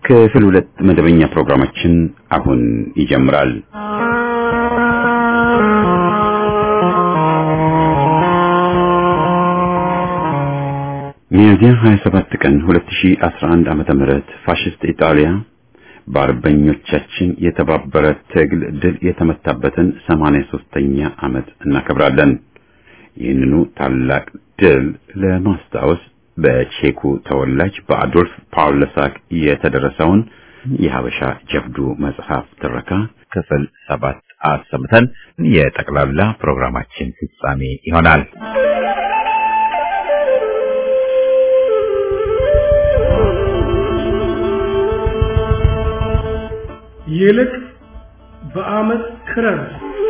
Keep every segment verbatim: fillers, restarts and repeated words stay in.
ክፍል ሁለት መደበኛ ፕሮግራማችን አሁን ይጀምራል። ሚያዝያ ሃያ ሰባት ቀን ሁለት ሺህ አስራ አንድ ዓመተ ምህረት ፋሺስት ኢጣሊያ በአርበኞቻችን የተባበረ ትግል ድል የተመታበትን ሰማንያ ሶስተኛ ዓመት እናከብራለን። ይህንኑ ታላቅ ድል ለማስታወስ በቼኩ ተወላጅ በአዶልፍ ፓውለሳክ የተደረሰውን የሐበሻ ጀብዱ መጽሐፍ ትረካ ክፍል ሰባት አሰምተን የጠቅላላ ፕሮግራማችን ፍጻሜ ይሆናል። ይልቅ በአመት ክረር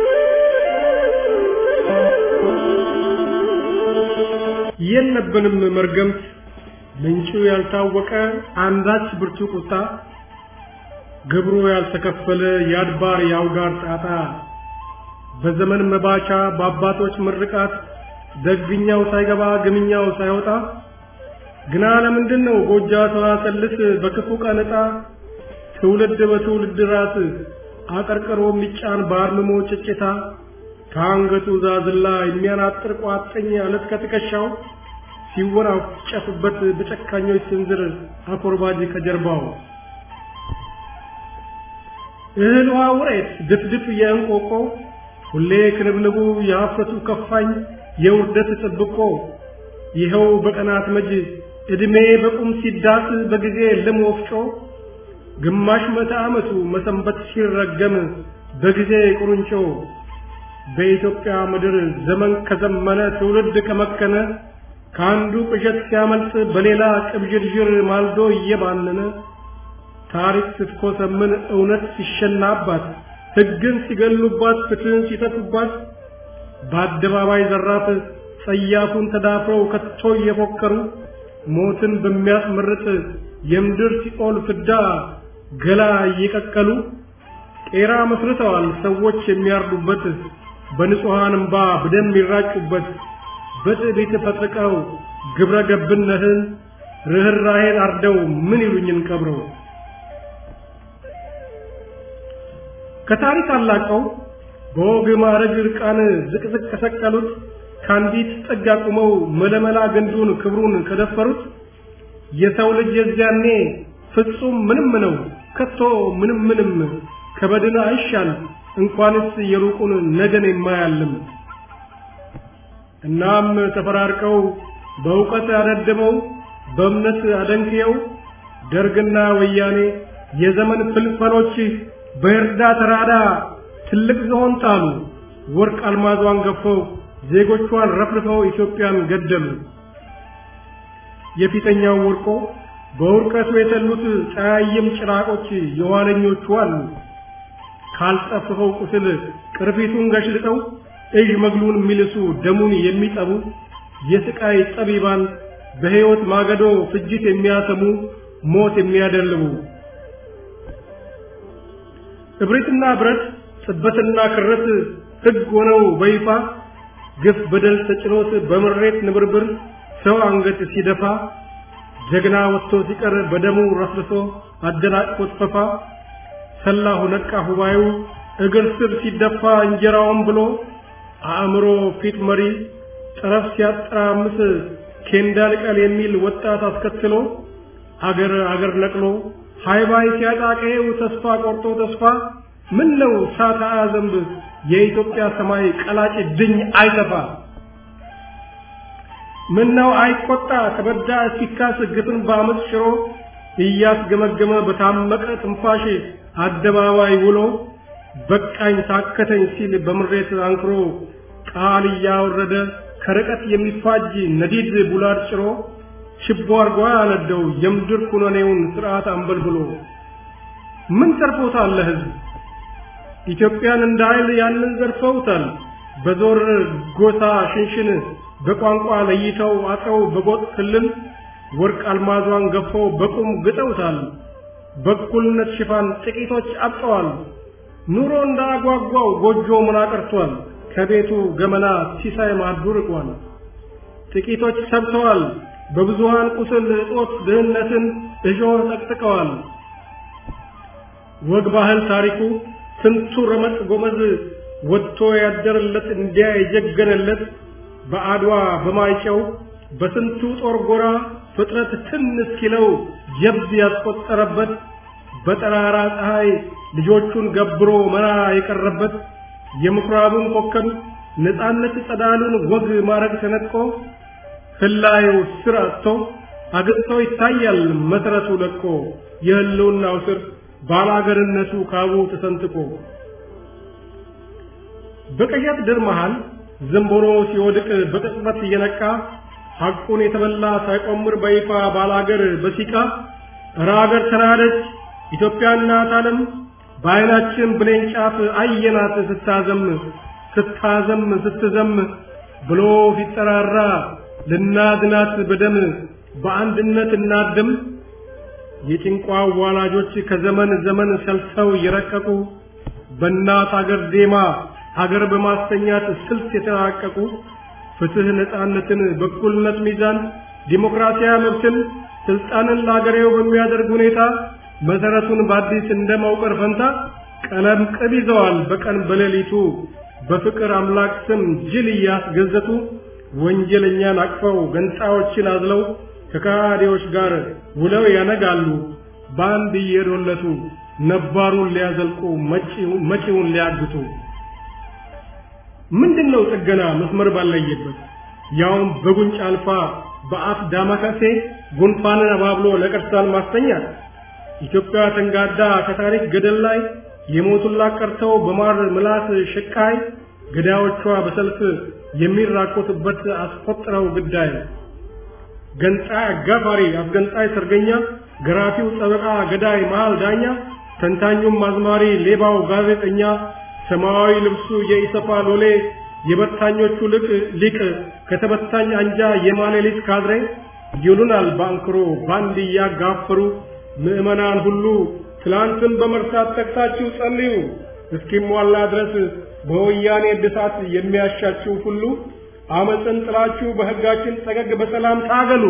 የለብንም መርገምት ምንጩ ያልታወቀ አንዳች ብርቱ ቁጣ ግብሩ ያልተከፈለ ያድባር ያውጋር ጣጣ በዘመን መባቻ በአባቶች ምርቃት ደግኛው ሳይገባ ግምኛው ሳይወጣ ግና ለምንድነው ጎጃ ተዋሰልስ በክፉ ቀንጣ ትውልድ በትውልድ ራስ አቀርቅሮ ሚጫን ባርምሞ ጭጭታ ካንገቱ ዛዝላ የሚያናጥር ቋጥኝ አለት ከትከሻው ሲወራጨፍበት በጨካኞች ስንዝር አኮርባጅ ከጀርባው እህል ውሃ ውሬት ድፍድፍ የእንቆቆ ሁሌ ክንብንቡ የሀፍረቱ ከፋኝ የውርደት ጥብቆ ይኸው በቀናት መጅ እድሜ በቁም ሲዳስ በጊዜ ልም ወፍጮ ግማሽ መቶ ዓመቱ መሰንበት ሲረገም በጊዜ ቁርንጮ በኢትዮጵያ ምድር ዘመን ከዘመነ ትውልድ ከመከነ ካንዱ ቅዠት ሲያመልጥ በሌላ ቅብዥርዥር ማልዶ እየባነነ ታሪክ ስትኮሰምን እውነት ሲሸናባት ሕግን ሲገሉባት ፍትህን ሲተፉባት በአደባባይ ዘራፍ ጸያፉን ተዳፍረው ከቶ እየፎከሩ ሞትን በሚያስመርጥ የምድር ሲኦል ፍዳ ገላ እየቀቀሉ ቄራ መስርተዋል ሰዎች የሚያርዱበት በንጹሃን እንባ በደም ይራጩበት በጥቢት ፈጥቀው ግብረ ገብነትን ርህራሄን አርደው ምን ይሉኝን ቀብረው ከታሪክ አላቀው በወግ ማዕረግ ርቃን ዝቅዝቅ ከሰቀሉት ካንዲት ጥግ አቁመው መለመላ ግንዱን ክብሩን ከደፈሩት የሰው ልጅ የዚያኔ ፍጹም ምንም ነው ከቶ ምንም ምንም ከበድና አይሻል እንኳንስ የሩቁን ነገን የማያልም እናም ተፈራርቀው በእውቀት ያደደበው በእምነት አደንክየው ደርግና ወያኔ የዘመን ፍልፈሎች በእርዳ ተራዳ ትልቅ ዝሆን ጣሉ ወርቅ አልማዟን ገፈው ዜጎቿን ረፍርፈው ኢትዮጵያን ገደሉ የፊተኛው ወርቆ በውርቀቱ የተሉት ጫያየም ጭራቆች የዋለኞቹ አሉ ካልጠፍፈው ቁስል ቅርፊቱን ገሽልጠው እጅ መግሉን ሚልሱ ደሙን የሚጠቡ የስቃይ ጠቢባን በህይወት ማገዶ ፍጅት የሚያሰሙ ሞት የሚያደልቡ እብሪትና ብረት ጽበትና ክረት ሕግ ሆነው በይፋ ግፍ በደል ተጭኖት በመሬት ንብርብር ሰው አንገት ሲደፋ ጀግና ወጥቶ ሲቀር በደሙ ረፍርሶ አደናቅፎት ፈፋ ሰላሁ ነቃ ሁባዩ እግር ስር ሲደፋ እንጀራውን ብሎ አእምሮ ፊት መሪ ጠረፍ ሲያጠራምስ ኬንዳል ቃል የሚል ወጣት አስከትሎ አገር አገር ነቅሎ ሃይባይ ሲያጣቀው ተስፋ ቆርጦ ተስፋ ምን ነው ሳታ ዘንብ የኢትዮጵያ ሰማይ ቀላጭ ድኝ አይተፋ ምን ነው አይቆጣ ተበዳ ሲካስ ግፍን ባመት ሽሮ እያስገመገመ በታመቀ ትንፋሽ አደባባይ ውሎ በቃኝ ታከተኝ ሲል በምሬት አንክሮ ቃል ያወረደ ከርቀት የሚፋጅ ነዲድ ቡላድ ጭሮ ችቦ አርጓ ያነደው የምድር ኩነኔውን ስርዓት አንበልብሎ ምን ተርፎታል ለህዝብ ኢትዮጵያን እንዳይል ያንን ዘርፈውታል በዞር ጎሳ ሽንሽን በቋንቋ ለይተው አጥረው በጎጥ ክልል ወርቅ አልማዟን ገፈው በቁም ግጠውታል በኩልነት ሽፋን ጥቂቶች አጥተዋል ኑሮ እንዳጓጓው ጎጆ ምናቀርቷል ከቤቱ ገመና ሲሳይ ማዱርቋል ጥቂቶች ሰብተዋል በብዙሃን ቁስል እጦት ድህነትን እጆህ ጠቅጥቀዋል ወግ ባህል ታሪኩ ስንቱ ረመጥ ጎመዝ ወጥቶ ያደረለት እንዲያ የጀገነለት በአድዋ በማይጨው በስንቱ ጦር ጎራ ፍጥረት ትን እስኪለው ጀብድ ያስቆጠረበት በጠራራ ፀሐይ ልጆቹን ገብሮ መራ የቀረበት የምኩራቡን ኮከብ ነፃነት ጸዳሉን ወግ ማረግ ተነጥቆ ህላዩ ስራቶ አግጥቶ ይታያል መሰረቱ ለቆ የህልውናው ስር ባላገርነቱ ካቡ ተሰንጥቆ በቀያት ድር መሃል ዘንቦሮ ሲወድቅ በቅጽበት እየነቃ ሐቁን የተበላ ሳይቆምር በይፋ ባላገር በሲቃ ራገር ተናደች ኢትዮጵያና ዓለም በአይናችን ብሌን ጫፍ አየናት ስታዘም ስታዘም ስትዘም ብሎ ሲጠራራ ልናድናት በደም በአንድነት እናድም የጭንቋ ዋላጆች ከዘመን ዘመን ሰልሰው የረቀቁ በእናት አገር ዜማ አገር በማስተኛት ስልት የተራቀቁ ፍትህ ነፃነትን በኩልነት ሚዛን ዲሞክራሲያዊ መብትን ስልጣንን ለአገሬው በሚያደርግ ሁኔታ መሰረቱን በአዲስ እንደማውቀር ፈንታ ቀለም ቅብ ይዘዋል በቀን በሌሊቱ በፍቅር አምላክ ስም ጅል እያስገዘቱ ወንጀለኛን አቅፈው ገንጣዮችን አዝለው ከካዲዎች ጋር ውለው ያነጋሉ ባንድ እየዶለቱ ነባሩን ሊያዘልቁ መጪውን ሊያግቱ ምንድነው ጥገና መስመር ባለየበት ያውም በጉንጭ አልፋ በአፍ ዳማከሴ ጉንፋንን አባብሎ ለቀርሳን ማስተኛት ኢትዮጵያ ተንጋዳ ከታሪክ ገደል ላይ የሞቱላት ቀርተው በማር ምላስ ሽቃይ ገዳዮቿ በሰልፍ የሚራቆቱበት አስቆጥረው ግዳይ ገንጣይ አጋፋሪ አስገንጣይ ሰርገኛ ገራፊው ጠበቃ ገዳይ መሃል ዳኛ ተንታኙም አዝማሪ ሌባው ጋዜጠኛ ሰማያዊ ልብሱ የኢሰፓ ሎሌ የበታኞቹ ልቅ ሊቅ ከተበታኝ አንጃ የማሌሊት ካድሬ ይሉናል ባንክሮ ባንድ ያጋፈሩ ምዕመናን ሁሉ ትላንትን በመርሳት ተክታችሁ ጸልዩ እስኪሟላ ድረስ በወያኔ ድሳት የሚያሻችሁ ሁሉ አመጽን ጥላችሁ በህጋችን ተገግ በሰላም ታገሉ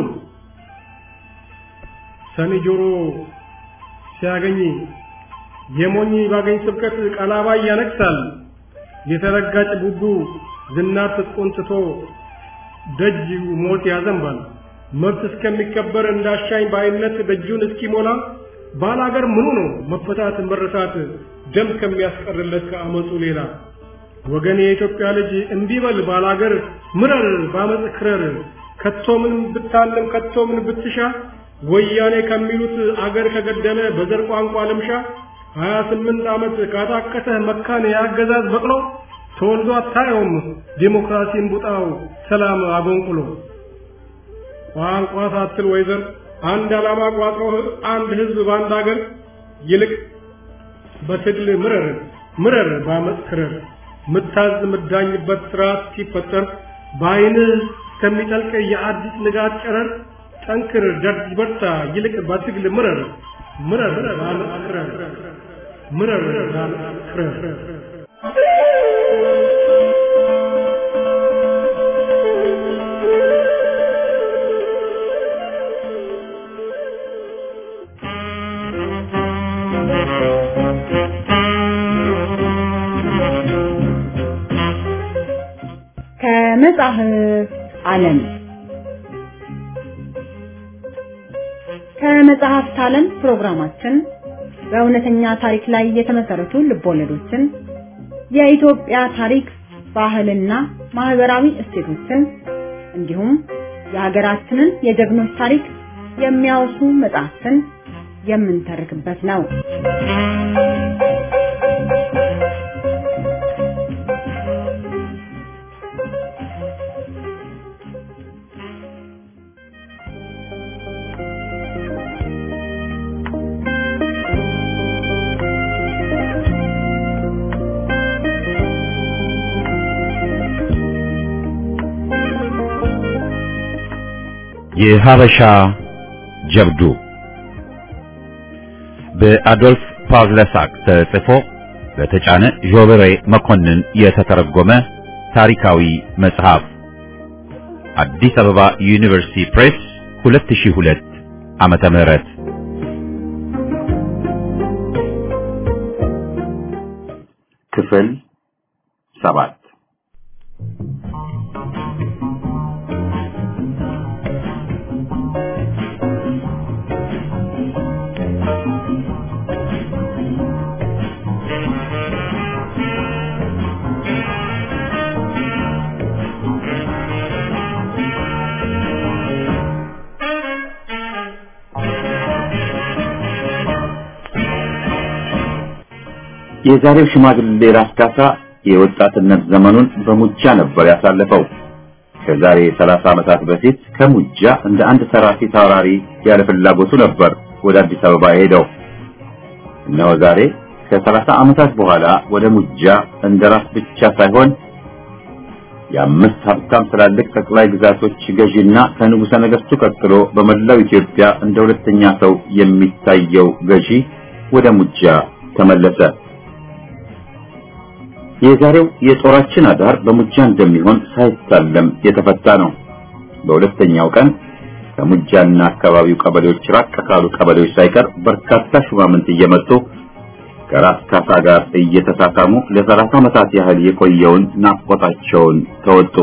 ሰኒ ጆሮ ሲያገኝ የሞኝ ባገኝ ስብከት ቀላባ ያነክሳል የተረጋጭ ቡቡ ዝናት ተቆንጥቶ ደጅ ሞት ያዘንባል መብት እስከሚከበር እንዳሻኝ ባይነት ደጁን እስኪሞላ ባላገር ምኑ ነው መፈታት መረሳት ደም ከሚያስቀርለት ከአመጹ ሌላ ወገን የኢትዮጵያ ልጅ እንዲበል ባላገር ምረር ባመጽ ክረር ከቶምን ብታለም ከቶምን ብትሻ ወያኔ ከሚሉት አገር ከገደለ በዘር ቋንቋ ልምሻ ሀያ ስምንት ዓመት ካታከተ መካን ያገዛዝ በቅሎ ተወልዶ አታየውም ዲሞክራሲን ቡጣው ሰላም አጎንቁሎ ቋንቋ ሳትል ወይዘር አንድ ዓላማ ቋጥሮ አንድ ህዝብ ባንድ አገር ይልቅ በትግል ምረር ምረር ባመጽ ክረር ምታዝ ምዳኝበት ስርዓት ሲፈጠር ባይን ከሚጠልቅ የአዲስ ንጋት ጨረር ጠንክር ደርጅ በርታ ይልቅ በትግል ምረር ምረር ባመጽ ክረር ምረር ባመጽ ክረር ከመጽሐፍ ዓለም ከመጽሐፍት ዓለም ፕሮግራማችን በእውነተኛ ታሪክ ላይ የተመሰረቱ ልቦለዶችን የኢትዮጵያ ታሪክ ባህልና ማህበራዊ እሴቶችን እንዲሁም የሀገራችንን የጀግኖች ታሪክ የሚያወሱ መጽሐፍትን የምንተርክበት ነው። የሀበሻ ጀብዱ በአዶልፍ ፓርለሳክ ተጽፎ በተጫነ ጆበሬ መኮንን የተተረጎመ ታሪካዊ መጽሐፍ አዲስ አበባ ዩኒቨርሲቲ ፕሬስ ሁለት ሺህ ሁለት ዓመተ ምህረት ክፍል ሰባት የዛሬው ሽማግሌ ራስ ካሳ የወጣትነት ዘመኑን በሙጃ ነበር ያሳለፈው። ከዛሬ ሰላሳ ዓመታት በፊት ከሙጃ እንደ አንድ ሰራፊ ታራሪ ያለ ፍላጎቱ ነበር ወደ አዲስ አበባ ሄደው። እነሆ ዛሬ ከሰላሳ ዓመታት በኋላ ወደ ሙጃ እንደ ራስ ብቻ ሳይሆን የአምስት ሀብታም ትላልቅ ጠቅላይ ግዛቶች ገዢና ከንጉሠ ነገሥቱ ቀጥሎ በመላው ኢትዮጵያ እንደ ሁለተኛ ሰው የሚታየው ገዢ ወደ ሙጃ ተመለሰ። የዛሬው የጦራችን አዳር በሙጃ እንደሚሆን ሳይታለም የተፈታ ነው። በሁለተኛው ቀን ከሙጃና አካባቢው ቀበሌዎች ራቅ ካሉ ቀበሌዎች ሳይቀር በርካታ ሹማምንት እየመጡ ከራስ ካሳ ጋር እየተሳሳሙ ለሰላሳ ዓመታት ያህል የቆየውን ናፍቆታቸውን ተወጡ።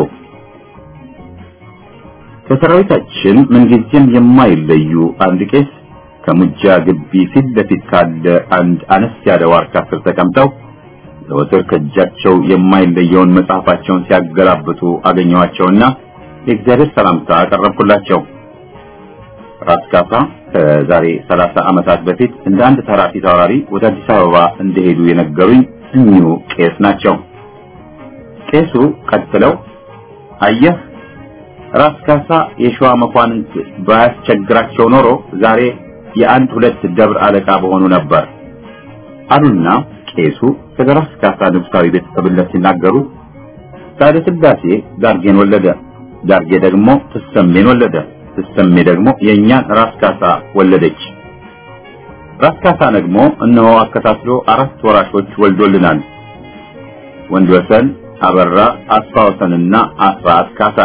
ከሰራዊታችን ምንጊዜም የማይለዩ አንድ ቄስ ከሙጃ ግቢ ፊት ለፊት ካለ አንድ አነስ ያለ ዋርካ ስር ተቀምጠው ዘወትር ከእጃቸው የማይለየውን መጽሐፋቸውን ሲያገላብጡ አገኘኋቸውና የእግዚአብሔር ሰላምታ አቀረብኩላቸው። ራስ ካሳ ከዛሬ ሰላሳ ዓመታት በፊት እንደ አንድ ተራፊ ታራሪ ወደ አዲስ አበባ እንደሄዱ የነገሩኝ እኚሁ ቄስ ናቸው። ቄሱ ቀጥለው አየህ ራስ ካሳ የሸዋ መኳንንት ባያስቸግራቸው ኖሮ ዛሬ የአንድ ሁለት ደብር አለቃ በሆኑ ነበር አሉና ቄሱ ስለ ራስ ካሳ ንጉሳዊ ቤተሰብነት ሲናገሩ ሳህለ ሥላሴ ዳርጌን ወለደ፣ ዳርጌ ደግሞ ተሰሜን ወለደ፣ ተሰሜ ደግሞ የኛን ራስ ካሳ ወለደች። ራስ ካሳ ደግሞ እነሆ አከታትሎ አራት ወራሾች ወልዶልናል። ወንድ ወሰን፣ አበራ፣ አስፋወሰንና አስራት ካሳ።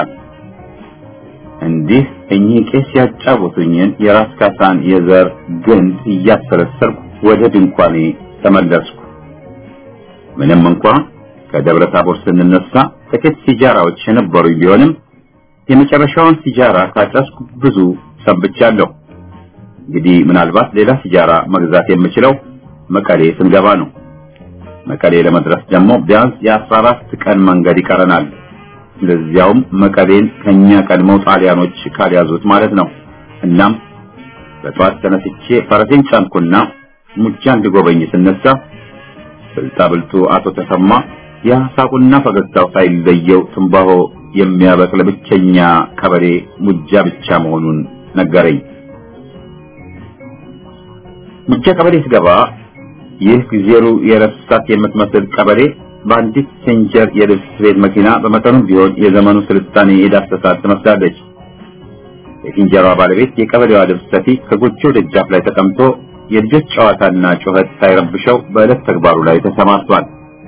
እንዲህ እኚህ ቄስ ያጫወቱኝን የራስ ካሳን የዘር ግንድ እያሰረሰርኩ ወደ ድንኳኔ ተመለስኩ። ምንም እንኳን ከደብረ ታቦር ስንነሳ ጥቂት ሲጃራዎች የነበሩ ቢሆንም የመጨረሻውን ሲጃራ ካጨስኩ ብዙ ሰንብቻለሁ። እንግዲህ ምናልባት ሌላ ሲጃራ መግዛት የምችለው መቀሌ ስንገባ ነው። መቀሌ ለመድረስ ደግሞ ቢያንስ የአስራ አራት ቀን መንገድ ይቀረናል። ለዚያውም መቀሌን ከኛ ቀድመው ጣሊያኖች ካልያዙት ማለት ነው። እናም በጠዋት ተነስቼ ፈረሴን ጫንኩና ሙጃ እንድጎበኝ ስነሳ ብልጣብልጡ አቶ ተሰማ ያሳቁና ፈገግታው ሳይለየው ትንባሆ የሚያበቅል ብቸኛ ቀበሌ ሙጃ ብቻ መሆኑን ነገረኝ። ሙጃ ቀበሌ ስገባ ይህ ጊዜሩ የረሳት የምትመስል ቀበሌ በአንዲት ሴንጀር የልብስ ቤት መኪና በመጠኑም ቢሆን የዘመኑ ስልጣኔ የዳሰሳት ትመስላለች። የሴንጀሯ ባለቤት የቀበሌዋ ልብስ ሰፊ ከጎጆው ደጃፍ ላይ ተቀምጦ የልጆች ጨዋታና ጩኸት ሳይረብሸው በዕለት ተግባሩ ላይ ተሰማርቷል።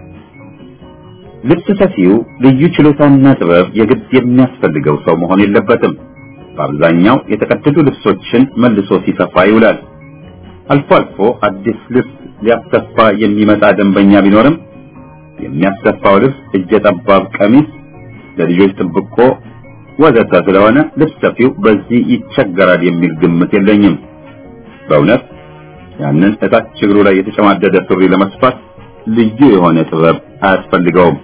ልብስ ሰፊው ልዩ ችሎታና ጥበብ የግድ የሚያስፈልገው ሰው መሆን የለበትም። በአብዛኛው የተቀደዱ ልብሶችን መልሶ ሲሰፋ ይውላል። አልፎ አልፎ አዲስ ልብስ ሊያሰፋ የሚመጣ ደንበኛ ቢኖርም የሚያሰፋው ልብስ እጀ ጠባብ ቀሚስ፣ ለልጆች ጥብቆ ወዘተ ስለሆነ ልብስ ሰፊው በዚህ ይቸገራል የሚል ግምት የለኝም። በእውነት ያንን እታች እግሩ ላይ የተጨማደደ ሱሪ ለመስፋት ልዩ የሆነ ጥበብ አያስፈልገውም።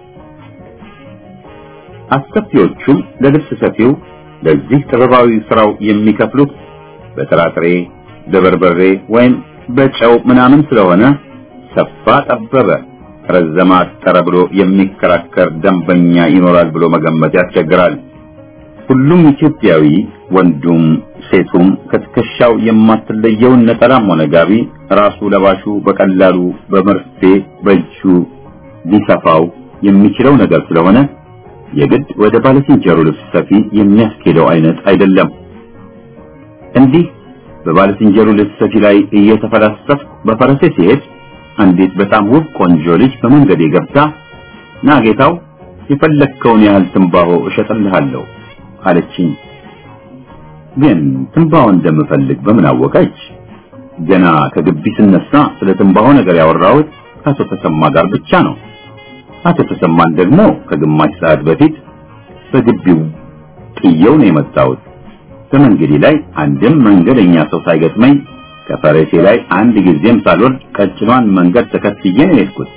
አሰፊዎቹም ለልብስ ሰፊው ለዚህ ጥበባዊ ስራው የሚከፍሉት በጥራጥሬ፣ በበርበሬ ወይም በጨው ምናምን ስለሆነ ሰፋ ጠበበ፣ ረዘማ አጠረ ብሎ የሚከራከር ደንበኛ ይኖራል ብሎ መገመት ያስቸግራል። ሁሉም ኢትዮጵያዊ ወንዱም ሴቱም ከትከሻው የማትለየውን ነጠላም ሆነ ጋቢ ራሱ ለባሹ በቀላሉ በመርፌ በእጁ ሊሰፋው የሚችለው ነገር ስለሆነ የግድ ወደ ባለሲንጀሩ ልብስ ሰፊ የሚያስኬደው አይነት አይደለም። እንዲህ በባለሲንጀሩ ልብስ ሰፊ ላይ እየተፈላሰፍኩ በፈረሴ ሲሄድ አንዲት በጣም ውብ ቆንጆ ልጅ በመንገዴ ገብታ ና ጌታው የፈለከውን ያህል ትንባሆ እሸጥልሃለሁ አለችኝ። ግን ትንባሆ እንደምፈልግ በምን አወቀች? ገና ከግቢ ስነሳ ስለ ትንባሆ ነገር ያወራሁት ከአቶ ተሰማ ጋር ብቻ ነው። አቶ ተሰማን ደግሞ ከግማሽ ሰዓት በፊት በግቢው ጥየው ነው የመጣሁት። በመንገዴ ላይ አንድም መንገደኛ ሰው ሳይገጥመኝ ከፈረሴ ላይ አንድ ጊዜም ሳልወርድ ቀጭኗን መንገድ ተከትዬ ነው የሄድኩት።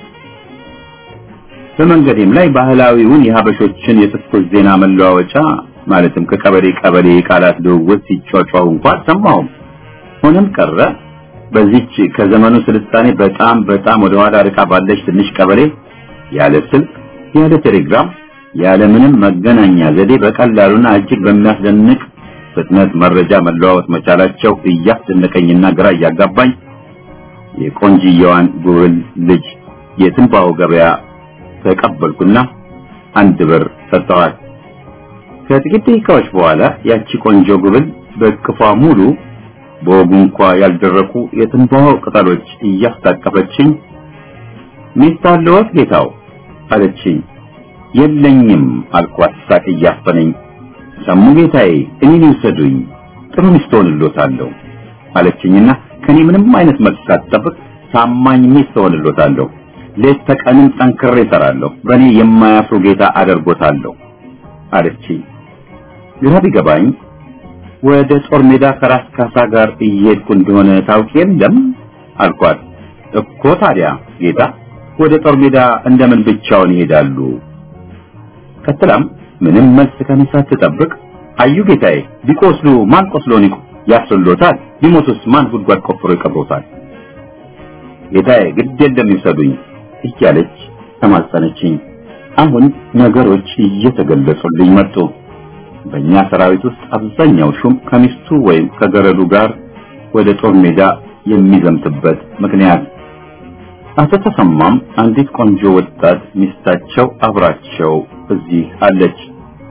በመንገዴም ላይ ባህላዊውን የሀበሾችን የትኩስ ዜና መለዋወጫ ማለትም ከቀበሌ ቀበሌ ቃላት ልውውጥ ሲጫጫው እንኳን ሰማሁ። ሆነም ቀረ በዚህች ከዘመኑ ስልጣኔ በጣም በጣም ወደ ኋላ ርቃ ባለች ትንሽ ቀበሌ ያለ ስልክ፣ ያለ ቴሌግራም፣ ያለ ምንም መገናኛ ዘዴ በቀላሉና እጅግ በሚያስደንቅ ፍጥነት መረጃ መለዋወጥ መቻላቸው እያስደነቀኝና ግራ እያጋባኝ የቆንጂየዋን ጉብል ልጅ የትንባው ገበያ ተቀበልኩና አንድ ብር ሰጠዋት። ከጥቂት ደቂቃዎች በኋላ ያቺ ቆንጆ ጉብል በቅፏ ሙሉ በወጉ እንኳ ያልደረቁ የትንባው ቅጠሎች እያስታቀፈችኝ ሚስት አለዎት ጌታው አለችኝ። የለኝም አልኳት ሳቅ እያፈነኝ። ሰሙ ጌታዬ እኔን ይውሰዱኝ ጥሩ ሚስት ሆንልዎታለሁ አለችኝና ከኔ ምንም አይነት መልስ ሳትጠብቅ ታማኝ ሚስት ሆንልዎታለሁ፣ ሌት ተቀንም ጠንክሬ እሰራለሁ፣ በእኔ የማያፍሩ ጌታ አደርጎታለሁ አለችኝ። ግራ ቢገባኝ ወደ ጦር ሜዳ ከራስ ካሳ ጋር እየሄድኩ እንደሆነ ታውቂ የለም አልኳት። እኮ ታዲያ ጌታ ወደ ጦር ሜዳ እንደምን ብቻውን ይሄዳሉ? ከተላም ምንም መልስ ከኔ ሳትጠብቅ አዩ ጌታዬ ቢቆስሉ ማን ቆስሎን ያስሎታል? ቢሞቱስ ማን ጉድጓድ ቆፍሮ ይቀብሮታል? ጌታዬ ግድ የለም ይሰዱኝ እያለች ተማጸነችኝ። አሁን ነገሮች እየተገለጹልኝ መጡ። በእኛ ሰራዊት ውስጥ አብዛኛው ሹም ከሚስቱ ወይም ከገረዱ ጋር ወደ ጦር ሜዳ የሚዘምትበት ምክንያት። አቶ ተሰማም አንዲት ቆንጆ ወጣት ሚስታቸው አብራቸው እዚህ አለች።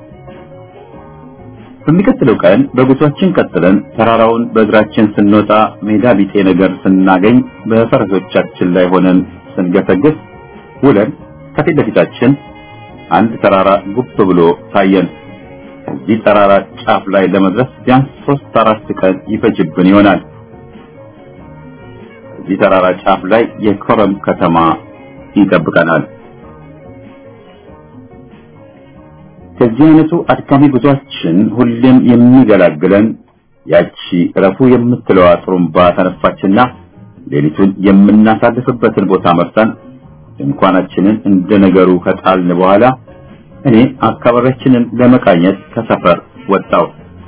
በሚቀጥለው ቀን በጉዟችን ቀጥለን ተራራውን በእግራችን ስንወጣ ሜዳ ቢጤ ነገር ስናገኝ በፈረሶቻችን ላይ ሆነን ስንገሰግስ ውለን ከፊት ለፊታችን አንድ ተራራ ጉብ ብሎ ታየን። እዚህ ተራራ ጫፍ ላይ ለመድረስ ቢያንስ ሶስት አራት ቀን ይፈጅብን ይሆናል። እዚህ ተራራ ጫፍ ላይ የኮረም ከተማ ይጠብቀናል። ከዚህ አይነቱ አድካሚ ጉዟችን ሁሌም የሚገላግለን ያቺ ረፉ የምትለዋ ጥሩምባ ተነፋችና ሌሊቱን የምናሳልፍበትን ቦታ መርጠን እንኳናችንን እንደነገሩ ከጣልን በኋላ እኔ አካባቢያችንን ለመቃኘት ከሰፈር ወጣው።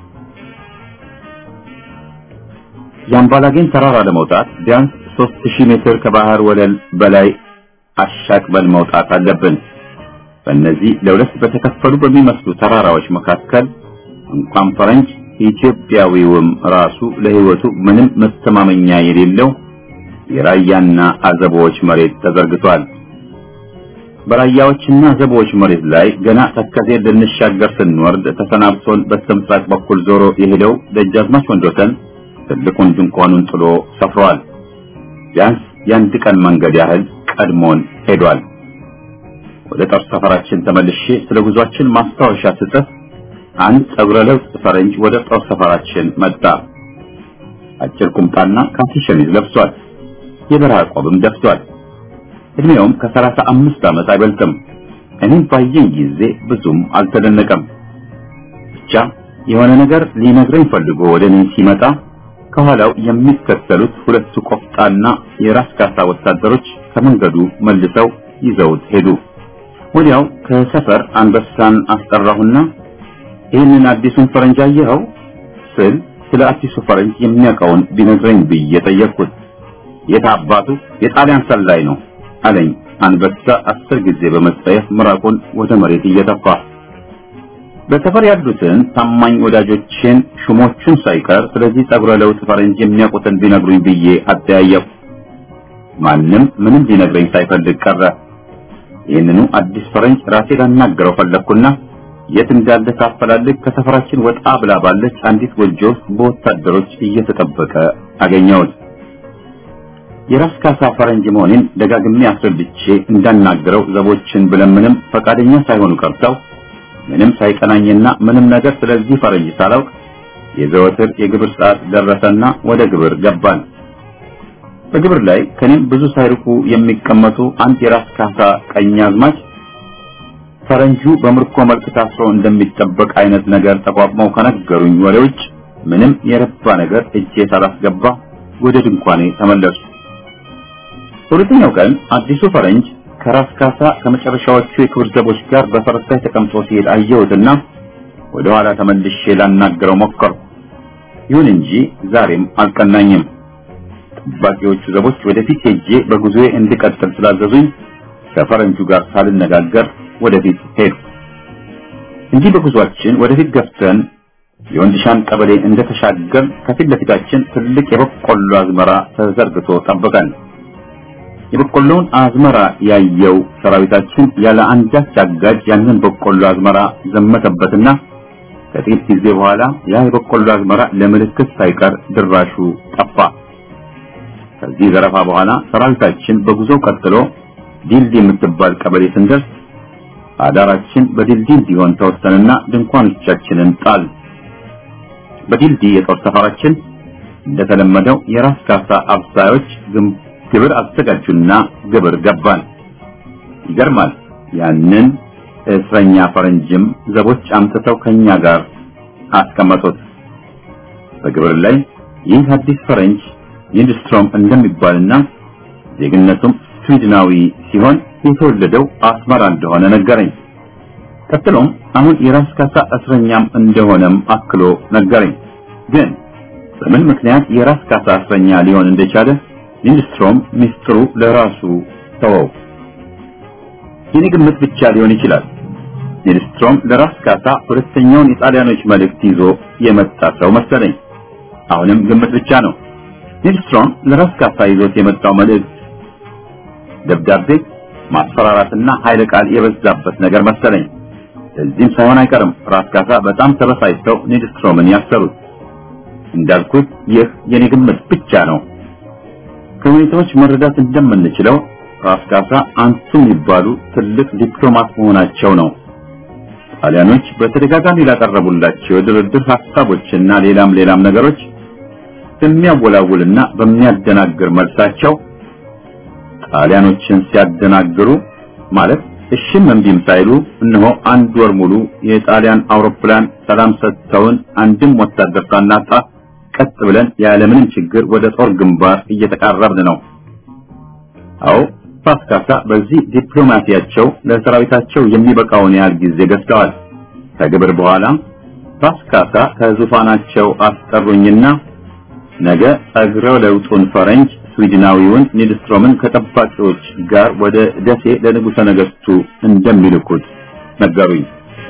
ያምባላጌን ተራራ ለመውጣት ቢያንስ ሶስት ሺህ ሜትር ከባህር ወለል በላይ አሻቅበን መውጣት አለብን። በእነዚህ ለሁለት በተከፈሉ በሚመስሉ ተራራዎች መካከል እንኳን ፈረንጅ ኢትዮጵያዊውም ራሱ ለህይወቱ ምንም መተማመኛ የሌለው የራያና አዘቦች መሬት ተዘርግቷል። በራያዎችና አዘቦች መሬት ላይ ገና ተከዜ ልንሻገር ስንወርድ ተሰናብቶን በስተምስራቅ በኩል ዞሮ የሄደው ደጃዝማች ወንዶተን ትልቁን ድንኳኑን ጥሎ ሰፍሯል። ቢያንስ የአንድ ቀን መንገድ ያህል ቀድሞን ሄዷል። ወደ ጦር ሰፈራችን ተመልሼ ስለ ጉዟችን ማስታወሻ ስጽፍ አንድ ጸጉረ ለውጥ ፈረንጅ ወደ ጦር ሰፈራችን መጣ። አጭር ቁምጣና ካኪ ሸሚዝ ለብሷል። የበረሃ ቆብም ደፍቷል። እድሜውም ከሰላሳ አምስት ዓመት አይበልጥም። እኔም ባየኝ ጊዜ ብዙም አልተደነቀም። ብቻ የሆነ ነገር ሊነግረኝ ፈልጎ ወደ እኔ ሲመጣ ከኋላው የሚከተሉት ሁለቱ ቆፍጣና የራስ ካሳ ወታደሮች ከመንገዱ መልሰው ይዘውት ሄዱ። ወዲያው ከሰፈር አንበሳን አስጠራሁና ይህንን አዲሱን ፈረንጅ አየኸው ስል ስለ አዲሱ ፈረንጅ የሚያውቀውን ቢነግረኝ ብዬ ጠየቅኩት። የታባቱ የጣሊያን ሰላይ ነው አለኝ። አንበሳ አስር ጊዜ በመጸየፍ ምራቁን ወደ መሬት እየተፋ በሰፈር ያሉትን ታማኝ ወዳጆችን ሹሞቹን ሳይቀር ስለዚህ ጸጉረ ለውጥ ፈረንጅ የሚያውቁትን ቢነግሩኝ ብዬ አጠያየቁ። ማንም ምንም ሊነግረኝ ሳይፈልግ ቀረ። ይህንኑ አዲስ ፈረንጅ ራሴ ላናገረው ፈለኩና የት እንዳለ ሳፈላልግ ከሰፈራችን ወጣ ብላ ባለች አንዲት ጎጆ ውስጥ በወታደሮች እየተጠበቀ አገኘሁት። የራስ ካሳ ፈረንጅ መሆኔን ደጋግሜ አስረድቼ እንዳናገረው ዘቦችን ብለምንም ፈቃደኛ ሳይሆኑ ቀርተው ምንም ሳይቀናኝና ምንም ነገር ስለዚህ ፈረንጅ ሳላውቅ የዘወትር የግብር ሰዓት ደረሰና ወደ ግብር ገባን። በግብር ላይ ከኔም ብዙ ሳይርቁ የሚቀመጡ አንድ የራስ ካሳ ቀኛዝማች ፈረንጁ በምርኮ መልክ ታስሮ እንደሚጠበቅ አይነት ነገር ተቋቁመው ከነገሩኝ ወሬዎች ምንም የረባ ነገር እጄ ሳላስገባ ወደ ድንኳኔ ተመለሱ። ሁለተኛው ቀን አዲሱ ፈረንጅ ከራስ ካሳ ከመጨረሻዎቹ የክብር ዘቦች ጋር በፈረስ ላይ ተቀምጦ ሲሄድ አየሁትና ወደ ኋላ ተመልሼ ላናገረው ሞከርኩ። ይሁን እንጂ ዛሬም አልቀናኝም። ጠባቂዎቹ ዘቦች ወደፊት ሄጄ በጉዞዬ እንድቀጥል ስላዘዙኝ ከፈረንጁ ጋር ሳልነጋገር ወደፊት ሄዱ። እንዲህ በጉዟችን ወደፊት ገፍተን የወንድሻን ቀበሌ እንደተሻገር ከፊት ለፊታችን ትልቅ የበቆሎ አዝመራ ተዘርግቶ ጠበቀን። የበቆሎውን አዝመራ ያየው ሰራዊታችን ያለ አንዳች አጋዥ ያንን በቆሎ አዝመራ ዘመተበትና ከጥቂት ጊዜ በኋላ ያ የበቆሎ አዝመራ ለምልክት ሳይቀር ድራሹ ጠፋ። ከዚህ ዘረፋ በኋላ ሰራዊታችን በጉዞው ቀጥሎ ዲልዲ የምትባል ቀበሌ ስንደርስ አዳራችን በዲልዲ እንዲሆን ተወሰነና ድንኳኖቻችንን ጣል። በዲልዲ የጦር ሰፈራችን እንደተለመደው የራስ ካሳ አብሳዮች ግብር አዘጋጁና ግብር ገባን። ይገርማል። ያንን እስረኛ ፈረንጅም ዘቦች አምጥተው ከኛ ጋር አስቀመጡት። በግብር ላይ ይህ አዲስ ፈረንጅ ሊንድስትሮም እንደሚባልና ዜግነቱም ስዊድናዊ ሲሆን የተወለደው አስመራ እንደሆነ ነገረኝ። ቀጥሎም አሁን የራስ ካሳ እስረኛም እንደሆነም አክሎ ነገረኝ። ግን በምን ምክንያት የራስ ካሳ እስረኛ ሊሆን እንደቻለ ሊንድስትሮም ሚስጥሩ ለራሱ ተወው። የኔ ግምት ብቻ ሊሆን ይችላል። ሊንድስትሮም ለራስ ካሳ ሁለተኛውን የጣሊያኖች መልእክት ይዞ የመጣ ሰው መሰለኝ። አሁንም ግምት ብቻ ነው። ሊንድስትሮም ለራስ ካሳ ይዞት የመጣው መልእክት ደብዳቤ፣ ማስፈራራትና ኃይለ ቃል የበዛበት ነገር መሰለኝ። እዚህም ሳይሆን አይቀርም ራስ ካሳ በጣም ተበሳጭተው ሊንድስትሮምን ያሰሩት። እንዳልኩት ይህ የኔ ግምት ብቻ ነው። ከሁኔታዎች መረዳት እንደምንችለው ራስ ካሳ አንቱ የሚባሉ ትልቅ ዲፕሎማት መሆናቸው ነው። ጣሊያኖች በተደጋጋሚ ላቀረቡላቸው የድርድር ሐሳቦችና ሌላም ሌላም ነገሮች በሚያወላውልና በሚያደናግር መልሳቸው ጣሊያኖችን ሲያደናግሩ ማለት እሺም እምቢም ሳይሉ እነሆ አንድ ወር ሙሉ የጣሊያን አውሮፕላን ሰላም ሰጥተውን አንድም ወታደር ሳናጣ ቀጥ ብለን ያለምንም ችግር ወደ ጦር ግንባር እየተቃረብን ነው። አዎ ራስ ካሳ በዚህ ዲፕሎማሲያቸው ለሰራዊታቸው የሚበቃውን ያህል ጊዜ ገዝተዋል። ከግብር በኋላ ራስ ካሳ ከዙፋናቸው አስጠሩኝና ነገ ጸግረ ለውጡን ፈረንጅ ስዊድናዊውን ሊንድስትሮምን ከጠባቂዎች ጋር ወደ ደሴ ለንጉሠ ነገሥቱ እንደሚልኩት ነገሩኝ።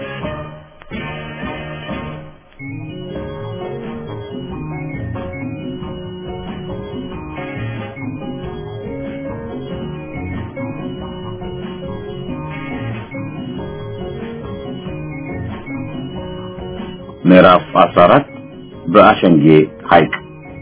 ምዕራፍ አስራ አራት በአሸንጌ ሐይቅ።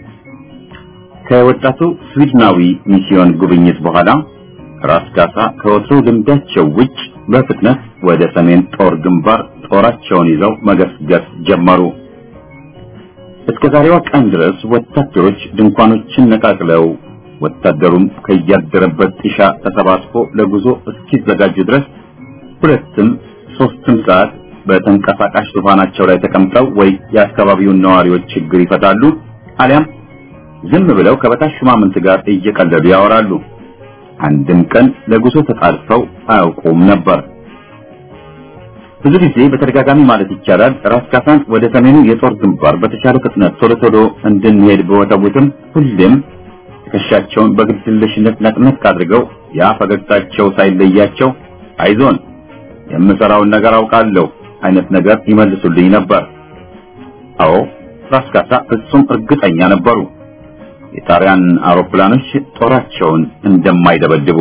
ከወጣቱ ስዊድናዊ ሚስዮን ጉብኝት በኋላ ራስ ካሳ ከወትሮው ልምዳቸው ውጭ በፍጥነት ወደ ሰሜን ጦር ግንባር ጦራቸውን ይዘው መገስገስ ጀመሩ። እስከ ዛሬዋ ቀን ድረስ ወታደሮች ድንኳኖችን ነቃቅለው ወታደሩም ከያደረበት ጢሻ ተሰባስቦ ለጉዞ እስኪዘጋጁ ድረስ ሁለትም ሶስትም ሰዓት በተንቀሳቃሽ ዙፋናቸው ላይ ተቀምጠው ወይ የአካባቢውን ነዋሪዎች ችግር ይፈታሉ አሊያም ዝም ብለው ከበታች ሹማምንት ጋር እየቀለዱ ያወራሉ። አንድም ቀን ለጉዞ ተጣልፈው አያውቁም ነበር። ብዙ ጊዜ በተደጋጋሚ ማለት ይቻላል ራስ ካሳን ወደ ሰሜኑ የጦር ግንባር በተቻለ ፍጥነት ቶሎ ቶሎ እንድንሄድ በወተቡትም ሁሌም ትከሻቸውን በግድየለሽነት ነቅነቅ አድርገው ያ ፈገግታቸው ሳይለያቸው አይዞን የምሰራውን ነገር አውቃለሁ አይነት ነገር ይመልሱልኝ ነበር። አዎ ራስ ካሳ ፍጹም እርግጠኛ ነበሩ የጣሊያን አውሮፕላኖች ጦራቸውን እንደማይደበድቡ።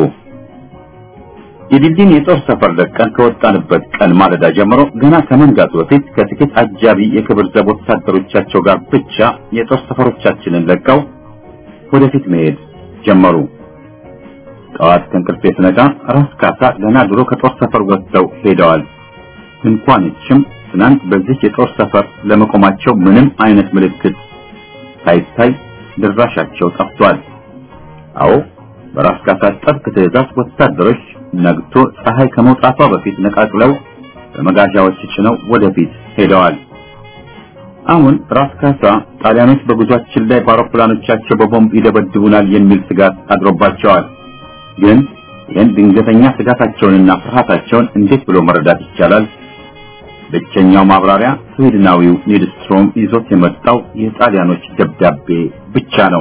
የዲልዲን የጦር ሰፈር ለቀን ከወጣንበት ቀን ማለዳ ጀምሮ ገና ከመንጋቱ በፊት ከጥቂት አጃቢ የክብር ዘብ ወታደሮቻቸው ጋር ብቻ የጦር ሰፈሮቻችንን ለቀው ወደፊት መሄድ ጀመሩ። ጠዋት ከእንቅልፌ ስነቃ ራስ ካሳ ገና ድሮ ከጦር ሰፈር ወጥተው ሄደዋል። እንኳንችም ትናንት በዚህ የጦር ሰፈር ለመቆማቸው ምንም አይነት ምልክት ሳይታይ ድራሻቸው ጠፍቷል። አዎ በራስ ካሳ ጥብቅ ትዕዛዝ ወታደሮች ነግቶ ፀሐይ ከመውጣቷ በፊት ነቃቅለው በመጋዣዎች ጭነው ወደፊት ሄደዋል። አሁን ራስ ካሳ ጣሊያኖች በጉዟችን ላይ በአውሮፕላኖቻቸው በቦምብ ይደበድቡናል የሚል ስጋት አድሮባቸዋል። ግን ይህን ድንገተኛ ስጋታቸውንና ፍርሃታቸውን እንዴት ብሎ መረዳት ይቻላል? ብቸኛው ማብራሪያ ስዊድናዊው ኒድስትሮም ይዞት የመጣው የጣሊያኖች ደብዳቤ ብቻ ነው።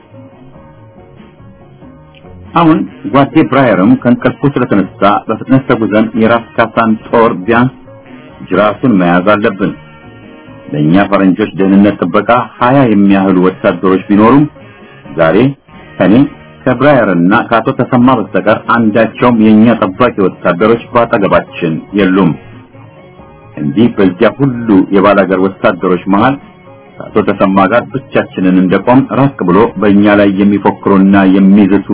አሁን ጓዴ ብራየርም ከእንቅልፉ ስለተነሳ በፍጥነት ተጉዘን የራስ ካሳን ጦር ቢያንስ ጅራቱን መያዝ አለብን። ለኛ ፈረንጆች ደህንነት ጥበቃ ሀያ የሚያህሉ ወታደሮች ቢኖሩም ዛሬ ከኔ ከብራየርና ከአቶ ተሰማ በስተቀር አንዳቸውም የኛ ጠባቂ ወታደሮች ባጠገባችን የሉም። እንዲህ በዚያ ሁሉ የባላገር ወታደሮች መሃል ከአቶ ተሰማ ጋር ብቻችንን እንደቆም ራቅ ብሎ በእኛ ላይ የሚፎክሩና የሚዝቱ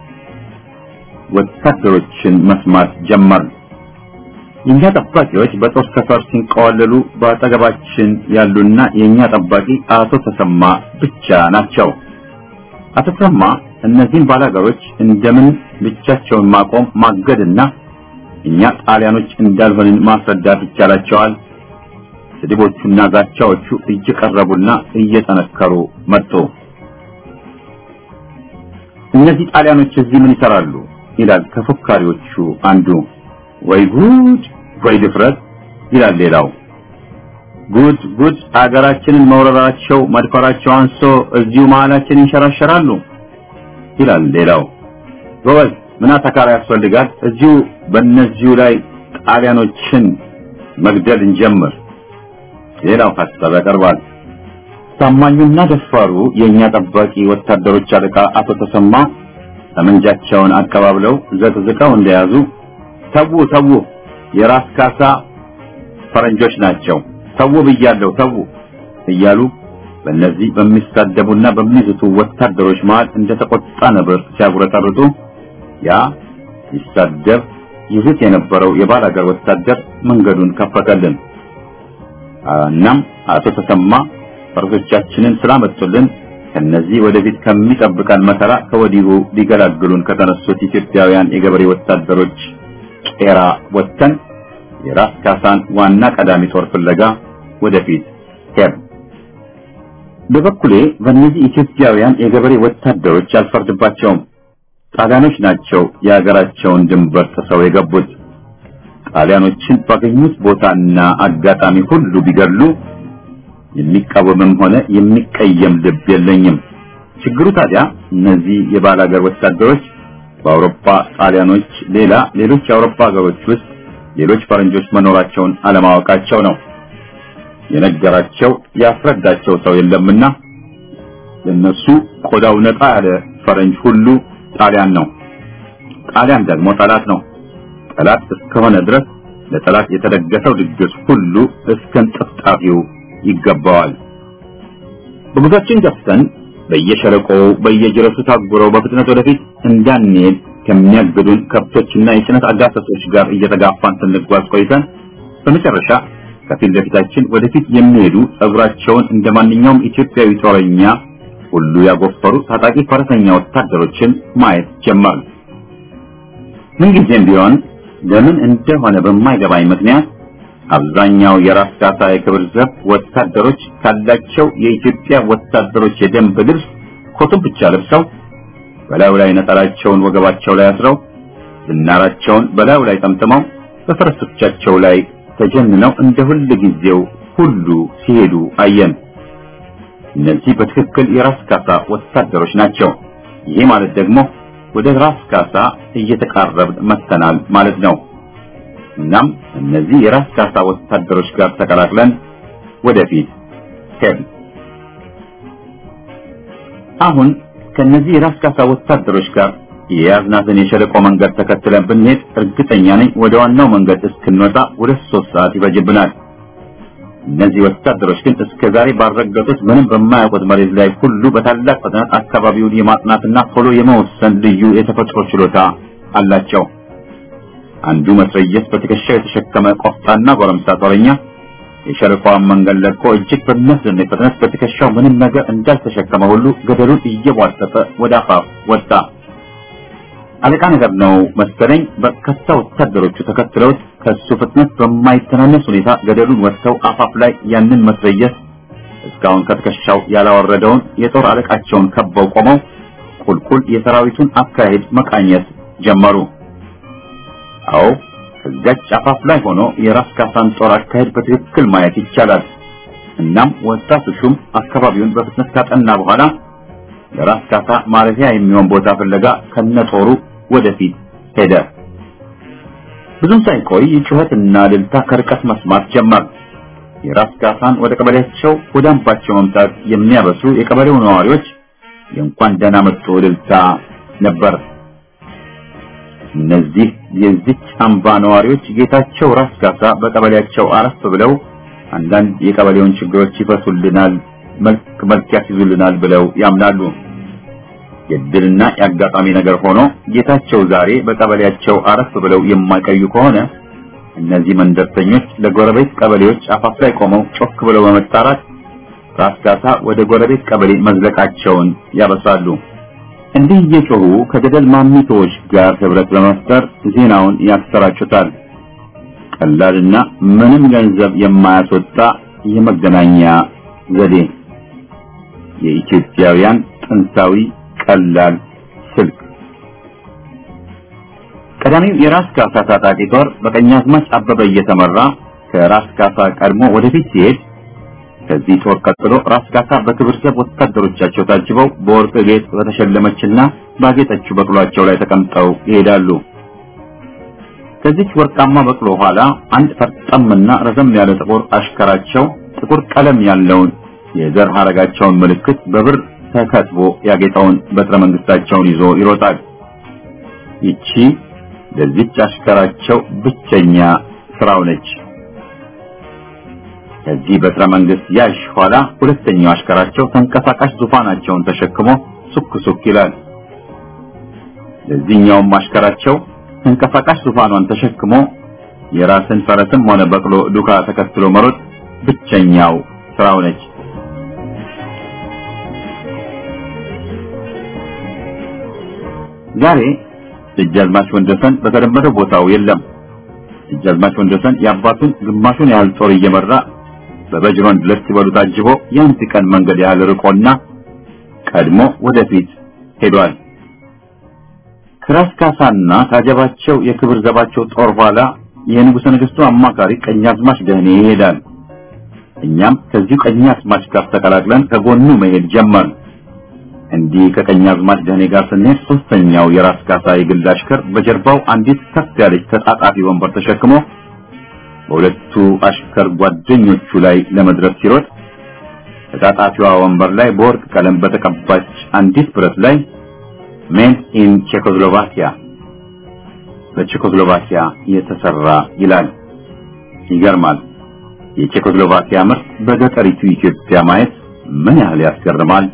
ወታደሮችን መስማት ጀመር። የኛ ጠባቂዎች በጦር ሰፈር ሲንቀዋለሉ ባጠገባችን ያሉና የኛ ጠባቂ አቶ ተሰማ ብቻ ናቸው። አቶ ተሰማ እነዚህን ባላገሮች እንደምን ብቻቸውን ማቆም ማገድና እኛ ጣሊያኖች እንዳልሆንን ማስረዳት ይቻላቸዋል። ስድቦቹና ዛቻዎቹ እየቀረቡና እየጠነከሩ መጡ። እነዚህ ጣሊያኖች እዚህ ምን ይሰራሉ? ይላል ከፎካሪዎቹ አንዱ። ወይ ጉድ ወይ ድፍረት ይላል ሌላው። ጉድ ጉድ አገራችንን መውረራቸው መድፈራቸው አንሶ እዚሁ መሃላችን ይንሸራሸራሉ ይላል ሌላው። ጎበዝ ምን አተካራ ያስፈልጋል? እዚሁ በእነዚሁ ላይ ጣሊያኖችን መግደል እንጀምር ሌላው ሐሳብ ያቀርባል። ታማኙና ደፋሩ የኛ ጠባቂ ወታደሮች አለቃ አቶ ተሰማ ጠመንጃቸውን አቀባብለው ዘቅዝቀው እንደያዙ ተው ተው የራስ ካሳ ፈረንጆች ናቸው ተው ብያለሁ ተው እያሉ በእነዚህ በሚሳደቡና በሚዝቱ ወታደሮች መሃል እንደተቆጣ ነበር ሲያጉረጠርጡ ያ ይሳደብ ይዝት የነበረው የባላገር ወታደር መንገዱን ከፈተልን። እናም አቶ ተሰማ ፈረሶቻችንን ስላመጡልን ከነዚህ ወደፊት ከሚጠብቀን መከራ ከወዲሁ ሊገላግሉን ከተነሱት ኢትዮጵያውያን የገበሬ ወታደሮች ቄራ ወጥተን የራስ ካሳን ዋና ቀዳሚ ጦር ፍለጋ ወደፊት ሄድ። በበኩሌ በእነዚህ ኢትዮጵያውያን የገበሬ ወታደሮች አልፈርድባቸውም። ጣሊያኖች ናቸው የሀገራቸውን ድንበር ጥሰው የገቡት። ጣሊያኖችን ባገኙት ቦታና አጋጣሚ ሁሉ ቢገድሉ የሚቃወምም ሆነ የሚቀየም ልብ የለኝም። ችግሩ ታዲያ እነዚህ የባላገር ወታደሮች በአውሮፓ ጣሊያኖች ሌላ ሌሎች የአውሮፓ ሀገሮች ውስጥ ሌሎች ፈረንጆች መኖራቸውን አለማወቃቸው ነው። የነገራቸው ያስረዳቸው ሰው የለምና ለነሱ ቆዳው ነጣ ያለ ፈረንጅ ሁሉ ጣሊያን ነው። ጣሊያን ደግሞ ጠላት ነው። ጠላት እስከሆነ ድረስ ለጠላት የተደገሰው ድግስ ሁሉ እስከንጥፍጣፊው ይገባዋል። በጉዟችን ገፍተን በየሸለቆው በየጅረቱ ታጉረው በፍጥነት ወደፊት እንዳንሄድ ከሚያግዱን ከብቶችና የጭነት አጋሰሶች ጋር እየተጋፋን ስንጓዝ ቆይተን በመጨረሻ ከፊት ለፊታችን ወደፊት የሚሄዱ ጸጉራቸውን እንደማንኛውም ኢትዮጵያዊ ጦረኛ ሁሉ ያጎፈሩ ታጣቂ ፈረሰኛ ወታደሮችን ማየት ጀመርን። ምንጊዜም ቢሆን ለምን እንደሆነ በማይገባኝ ምክንያት አብዛኛው የራስ ካሳ የክብር ዘብ ወታደሮች ካላቸው የኢትዮጵያ ወታደሮች የደንብ ልብስ ኮቱን ብቻ ለብሰው በላዩ ላይ ነጠላቸውን ወገባቸው ላይ አስረው ዝናራቸውን በላዩ ላይ ጠምጥመው በፈረሶቻቸው ላይ ተጀንነው እንደ ሁሉ ጊዜው ሁሉ ሲሄዱ አየን። እነዚህ በትክክል የራስ ካሳ ወታደሮች ናቸው። ይሄ ማለት ደግሞ ወደ ራስ ካሳ እየተቃረብን መተናል ማለት ነው። እናም እነዚህ የራስ ካሳ ወታደሮች ጋር ተቀላቅለን ወደፊት ሄድን። አሁን ከነዚህ የራስ ካሳ ወታደሮች ጋር የያዝናትን የሸለቆ መንገድ ተከትለን ብንሄድ እርግጠኛ ነኝ ወደ ዋናው መንገድ እስክንወጣ ወደ ሶስት ሰዓት ይፈጅብናል። እነዚህ ወታደሮች ግን እስከዛሬ ባረገጡት ምንም በማያውቁት መሬት ላይ ሁሉ በታላቅ ፍጥነት አካባቢውን የማጥናትና ቶሎ የመወሰን ልዩ የተፈጥሮ ችሎታ አላቸው። አንዱ መስረየስ በትከሻው የተሸከመ ቆፍጣና ጎረምሳ ጦረኛ የሸለቆውን መንገድ ለቆ እጅግ በሚያስደንቅ ፍጥነት በትከሻው ምንም ነገር እንዳልተሸከመ ሁሉ ገደሉን እየቧጠጠ ወደ አፋፍ ወጣ። አለቃ ነገር ነው መሰለኝ በርካታ ወታደሮቹ ተከትለውት ከሱ ፍጥነት በማይተናነስ ሁኔታ ገደሉን ወጥተው አፋፍ ላይ ያንን መስረየስ እስካሁን ከትከሻው ያላወረደውን የጦር አለቃቸውን ከበው ቆመው ቁልቁል የሰራዊቱን አካሄድ መቃኘት ጀመሩ። አዎ ከዛች አፋፍ ላይ ሆኖ የራስ ካሳን ጦር አካሄድ በትክክል ማየት ይቻላል። እናም ወጣቱ ሹም አካባቢውን በፍጥነት ካጠና በኋላ ለራስ ካሳ ማረፊያ የሚሆን ቦታ ፍለጋ ከነጦሩ ወደፊት ሄደ። ብዙም ሳይቆይ ጩኸትና እልልታ ከርቀት መስማት ጀመር። የራስ ካሳን ወደ ቀበሌያቸው ወደ አምባቸው መምጣት የሚያበስሩ የቀበሌው ነዋሪዎች የእንኳን ደህና መጡ እልልታ ነበር። እነዚህ የዚች አምባ ነዋሪዎች ጌታቸው ራስ ካሳ በቀበሌያቸው አረፍ ብለው አንዳንድ የቀበሌውን ችግሮች ይፈቱልናል፣ መልክ መልክ ያስይዙልናል ብለው ያምናሉ። የድልና ያጋጣሚ ነገር ሆኖ ጌታቸው ዛሬ በቀበሌያቸው አረፍ ብለው የማይቀዩ ከሆነ እነዚህ መንደርተኞች ለጎረቤት ቀበሌዎች አፋፍ ላይ ቆመው ጮክ ብለው በመጣራት ራስ ካሳ ወደ ጎረቤት ቀበሌ መዝለቃቸውን ያበስራሉ። እንዲህ እየጮሁ ከገደል ማሚቶች ጋር ህብረት በመፍጠር ዜናውን ያሰራጩታል። ቀላልና ምንም ገንዘብ የማያስወጣ የመገናኛ ዘዴ፣ የኢትዮጵያውያን ጥንታዊ ቀላል ስልክ። ቀዳሚው የራስ ካሳ ታጣቂ ጦር በቀኛዝማች አበበ እየተመራ ከራስ ካሳ ቀድሞ ወደፊት ሲሄድ ከዚህ ጦር ቀጥሎ ራስ ካሳ በክብር ዘብ ወታደሮቻቸው ታጅበው በወርቅ ጌጥ በተሸለመችና ባጌጠችው በቅሏቸው ላይ ተቀምጠው ይሄዳሉ። ከዚህ ወርቃማ በቅሎ ኋላ አንድ ፈጣምና ረዘም ያለ ጥቁር አሽከራቸው ጥቁር ቀለም ያለውን የዘር ሐረጋቸውን ምልክት በብር ተከትቦ ያጌጠውን በትረ መንግስታቸውን ይዞ ይሮጣል። ይቺ ለዚች አሽከራቸው ብቸኛ ስራው ነች። ከዚህ በትረ መንግስት ያሽ ኋላ ሁለተኛው አሽከራቸው ተንቀሳቃሽ ዙፋናቸውን ተሸክሞ ሱክ ሱክ ይላል። ለዚህኛውም አሽከራቸው ተንቀሳቃሽ ዙፋኗን ተሸክሞ የራስን ፈረስም ሆነ በቅሎ ዱካ ተከትሎ መሮጥ ብቸኛው ስራው ነች። ዛሬ ደጃዝማች ወንደሰን በተለመደው ቦታው የለም። ደጃዝማች ወንደሰን የአባቱን ግማሹን ያህል ጦር እየመራ በበጅሮን ድረስ ሲበሉ ታጅቦ የአንድ ቀን መንገድ ያህል ርቆና ቀድሞ ወደፊት ሄዷል። ከራስ ካሳና ታጀባቸው የክብር ዘባቸው ጦር ኋላ የንጉሠ ነገሥቱ አማካሪ ቀኛዝማች ደህኔ ይሄዳል። እኛም ከዚሁ ቀኛዝማች ጋር ተቀላቅለን ከጎኑ መሄድ ጀመርን። እንዲህ ከቀኛዝማች ደህኔ ጋር ስንሄድ ሶስተኛው የራስ ካሳ የግል አሽከር በጀርባው አንዲት ከፍ ያለች ተጣጣፊ ወንበር ተሸክሞ በሁለቱ አሽከር ጓደኞቹ ላይ ለመድረስ ሲሮጥ ተጣጣፊዋ ወንበር ላይ በወርቅ ቀለም በተቀባች አንዲት ብረት ላይ ሜድ ኢን ቼኮስሎቫኪያ በቼኮስሎቫኪያ የተሰራ ይላል። ይገርማል። የቼኮስሎቫኪያ ምርት በገጠሪቱ ኢትዮጵያ ማየት ምን ያህል ያስገርማል።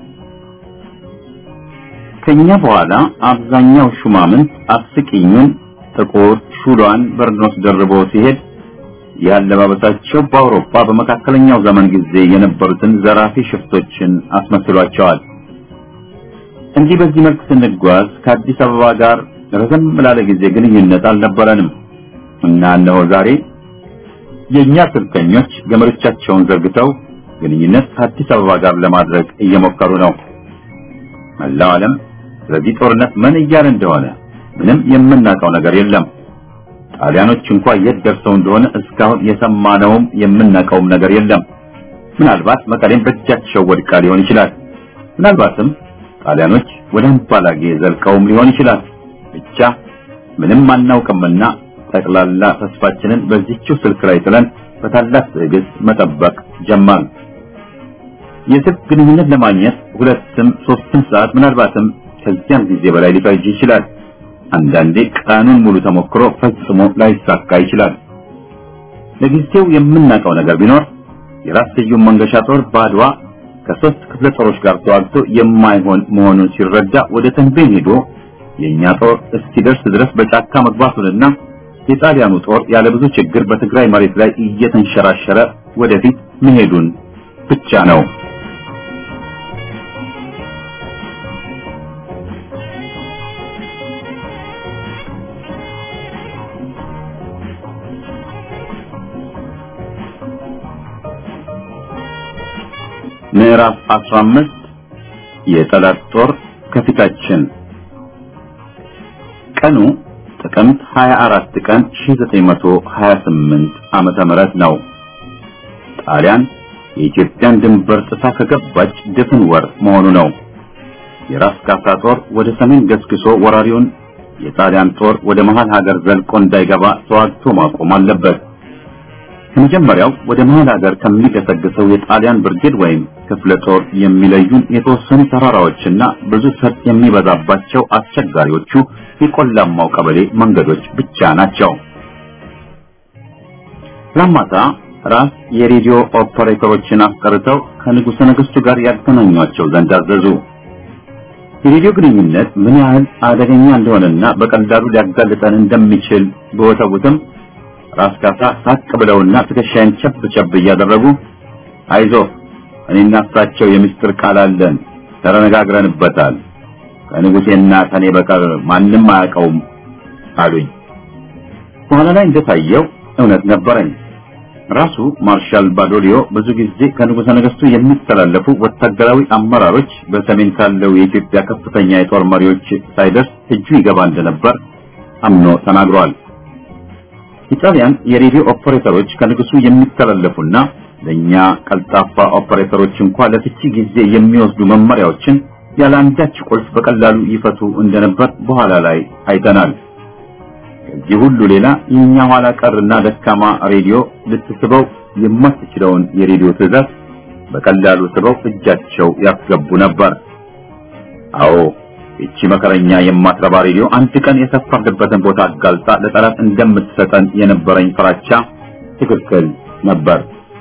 ከኛ በኋላ አብዛኛው ሹማምንት አስቂኙን ጥቁር ሹሏን በርኖስ ደርቦ ሲሄድ ያለባበሳቸው በአውሮፓ በመካከለኛው ዘመን ጊዜ የነበሩትን ዘራፊ ሽፍቶችን አስመስሏቸዋል። እንዲህ በዚህ መልክ ስንጓዝ ከአዲስ አበባ ጋር ረዘም ላለ ጊዜ ግንኙነት አልነበረንም እና እነሆ ዛሬ የኛ ስልከኞች ገመዶቻቸውን ዘርግተው ግንኙነት ከአዲስ አበባ ጋር ለማድረግ እየሞከሩ ነው። መላው ዓለም ስለዚህ ጦርነት ምን እያለ እንደሆነ ምንም የምናውቀው ነገር የለም። ጣሊያኖች እንኳን የት ደርሰው እንደሆነ እስካሁን የሰማነውም የምናውቀውም ነገር የለም። ምናልባት መቀሌም በእጃቸው ወድቃ ሊሆን ይችላል። ምናልባትም ጣሊያኖች ወደ አምባላጌ ዘልቀውም ሊሆን ይችላል። ብቻ ምንም አናውቅምና ጠቅላላ ተስፋችንን በዚህችው ስልክ ላይ ጥለን በታላቅ ትዕግስት መጠበቅ ጀመርን። የስልክ ግንኙነት ለማግኘት ሁለትም ሶስትም ሰዓት ምናልባትም ከዚያም ጊዜ በላይ ሊፈጅ ይችላል። አንዳንዴ ቀኑን ሙሉ ተሞክሮ ፈጽሞ ላይሳካ ይችላል። ለጊዜው የምናውቀው ነገር ቢኖር የራስ ስዩም መንገሻ ጦር ባድዋ ከሶስት ክፍለ ጦሮች ጋር ተዋግቶ የማይሆን መሆኑን ሲረዳ ወደ ተንቤን ሄዶ የኛ ጦር እስኪደርስ ድረስ በጫካ መግባቱንና የጣሊያኑ ጦር ያለ ብዙ ችግር በትግራይ መሬት ላይ እየተንሸራሸረ ወደፊት መሄዱን ብቻ ነው። ምዕራፍ አስራ አምስት የጠላት ጦር ከፊታችን። ቀኑ ጥቅምት ሀያ አራት ቀን ሺህ ዘጠኝ መቶ ሀያ ስምንት ዓመተ ምህረት ነው። ጣሊያን የኢትዮጵያን ድንበር ጥሳ ከገባች ድፍን ወር መሆኑ ነው። የራስ ካሳ ጦር ወደ ሰሜን ገስግሶ ወራሪውን የጣሊያን ጦር ወደ መሃል ሀገር ዘልቆ እንዳይገባ ተዋግቶ ማቆም አለበት። ከመጀመሪያው ወደ መሃል ሀገር ከሚገሰግሰው የጣሊያን ብርጌድ ወይም ክፍለ ጦር የሚለዩን የተወሰኑ ተራራዎችና ብዙ ሰጥ የሚበዛባቸው አስቸጋሪዎቹ የቆላማው ቀበሌ መንገዶች ብቻ ናቸው። ላማታ ራስ የሬዲዮ ኦፐሬተሮችን አስቀርተው ከንጉሠ ነገሥቱ ጋር ያገናኟቸው ዘንድ አዘዙ። የሬዲዮ ግንኙነት ምን ያህል አደገኛ እንደሆነና በቀላሉ ሊያጋልጠን እንደሚችል በወተውትም ራስ ካሳ ሳቅ ብለውና ትከሻዬን ቸብ ቸብ እያደረጉ አይዞ እኔና እሳቸው የምስጢር ቃል አለን፣ ተረጋግረንበታል፣ ከንጉሴና ከኔ በቀር ማንም አያውቀውም አሉኝ። በኋላ ላይ እንደታየው እውነት ነበረኝ። ራሱ ማርሻል ባዶሊዮ ብዙ ጊዜ ከንጉሠ ነገሥቱ የሚተላለፉ ወታደራዊ አመራሮች በሰሜን ካለው የኢትዮጵያ ከፍተኛ የጦር መሪዎች ሳይደርስ እጁ ይገባ እንደነበር አምኖ ተናግሯል። ኢጣሊያን የሬዲዮ ኦፐሬተሮች ከንጉሱ የሚተላለፉና ለኛ ቀልጣፋ ኦፐሬተሮች እንኳን ለፍቺ ጊዜ የሚወስዱ መመሪያዎችን ያለ አንዳች ቁልፍ በቀላሉ ይፈቱ እንደነበር በኋላ ላይ አይተናል። ከዚህ ሁሉ ሌላ የኛ ኋላ ቀርና ደካማ ሬዲዮ ልትስበው የማትችለውን የሬዲዮ ትዕዛዝ በቀላሉ ስበው እጃቸው ያስገቡ ነበር። አዎ እቺ መከረኛ የማትረባ ሬዲዮ አንድ ቀን የሰፈርንበትን ቦታ አጋልጣ ለጠላት እንደምትሰጠን የነበረኝ ፍራቻ ትክክል ነበር።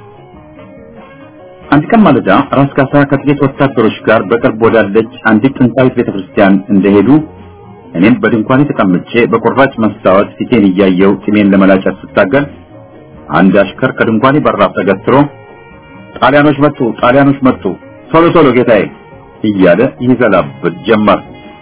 አንድ ቀን ማለዳ ራስ ካሳ ከጥቂት ወታደሮች ጋር በቅርብ ወዳለች አንዲት ጥንታዊት ቤተክርስቲያን እንደሄዱ እኔም በድንኳኔ ተቀምጬ በቁራጭ መስታወት ፊቴን እያየው ጢሜን ለመላጨት ስታገል አንድ አሽከር ከድንኳኔ በራፍ ተገትሮ ጣሊያኖች መጡ፣ ጣሊያኖች መጡ፣ ቶሎ ቶሎ ጌታዬ እያለ ይዘላብጥ ጀመር።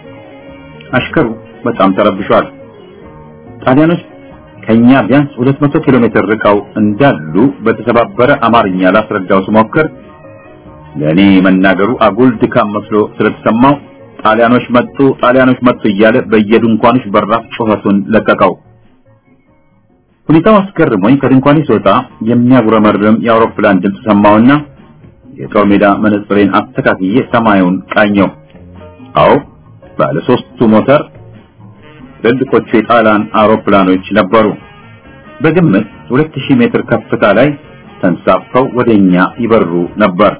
አሽከሩ በጣም ተረብሿል። ጣሊያኖች ከኛ ቢያንስ ሁለት መቶ ኪሎ ሜትር ርቀው እንዳሉ በተሰባበረ አማርኛ ላስረዳው ስሞክር ለኔ መናገሩ አጉል ድካም መስሎ ስለተሰማው ጣሊያኖች መጡ፣ ጣሊያኖች መጡ እያለ በየድንኳኖች በራፍ ጮኸቱን ለቀቀው። ሁኔታው አስገርሞኝ ከድንኳኔ ስወጣ የሚያጉረመርም የአውሮፕላን ድምፅ ሰማውና የጦር ሜዳ መነጽሬን አስተካክዬ ሰማዩን ቃኘው። አዎ ባለ ሶስቱ ሞተር ትልልቆቹ የጣሊያን አውሮፕላኖች ነበሩ። በግምት ሁለት ሺህ ሜትር ከፍታ ላይ ተንሳፈው ወደኛ ይበሩ ነበር።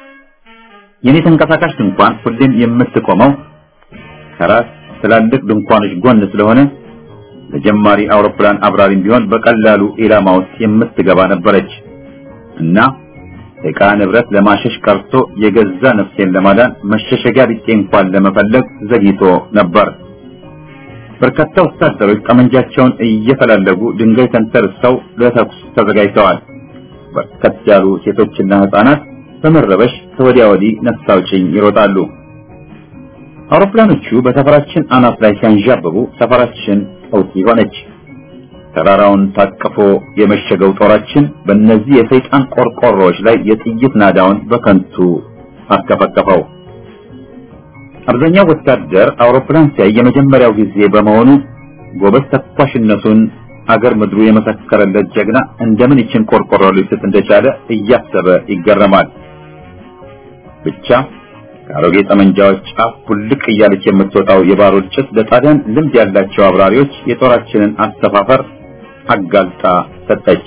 የኔ ተንቀሳቃሽ ድንኳን ሁሌም የምትቆመው ከራስ ትላልቅ ድንኳኖች ጎን ስለሆነ ለጀማሪ አውሮፕላን አብራሪም ቢሆን በቀላሉ ኢላማ ውስጥ የምትገባ ነበረች እና ዕቃ ንብረት ለማሸሽ ቀርቶ የገዛ ነፍሴን ለማዳን መሸሸጊያ ቢጤ እንኳን ለመፈለግ ዘግይቶ ነበር። በርካታ ወታደሮች ጠመንጃቸውን እየፈላለጉ ድንጋይ ተንተርሰው ለተኩስ ተዘጋጅተዋል። በርከት ያሉ ሴቶችና ህፃናት በመረበሽ ከወዲያ ወዲህ ነፍስ አውጪኝ ይሮጣሉ። አውሮፕላኖቹ በሰፈራችን አናት ላይ ሲያንዣብቡ ሰፈራችን ቀውጢ ሆነች። ተራራውን ታቅፎ የመሸገው ጦራችን በእነዚህ የሰይጣን ቆርቆሮዎች ላይ የጥይት ናዳውን በከንቱ አስከፈከፈው። አብዛኛው ወታደር አውሮፕላን ሲያይ የመጀመሪያው ጊዜ በመሆኑ ጎበዝ ተኳሽነቱን አገር ምድሩ የመሰከረለት ጀግና እንደምን ይችን ቆርቆሮ ሊስት እንደቻለ እያሰበ ይገረማል። ብቻ ከአሮጌ ጠመንጃዎች ጫፍ ቡልቅ እያለች የምትወጣው የባሩድ ጭስ ለጣሊያን ልምድ ያላቸው አብራሪዎች የጦራችንን አስተፋፈር አጋልጣ ሰጠች።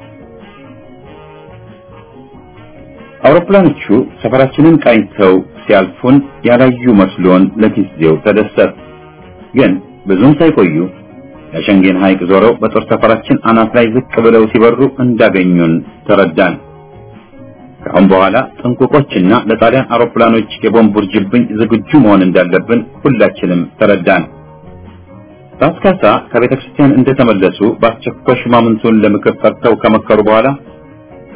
አውሮፕላኖቹ ሰፈራችንን ቃኝተው ሲያልፉን ያላዩ መስሎን ለጊዜው ተደሰት። ግን ብዙም ሳይቆዩ የሸንጌን ሐይቅ ዞረው በጦር ሰፈራችን አናት ላይ ዝቅ ብለው ሲበሩ እንዳገኙን ተረዳን። ከአሁን በኋላ ጥንቁቆችና ለጣሊያን አውሮፕላኖች የቦምብ ውርጅብኝ ዝግጁ መሆን እንዳለብን ሁላችንም ተረዳን። ራስ ካሳ ከቤተክርስቲያን እንደተመለሱ በአስቸኳይ ሹማምንቱን ለምክር ጠርተው ከመከሩ በኋላ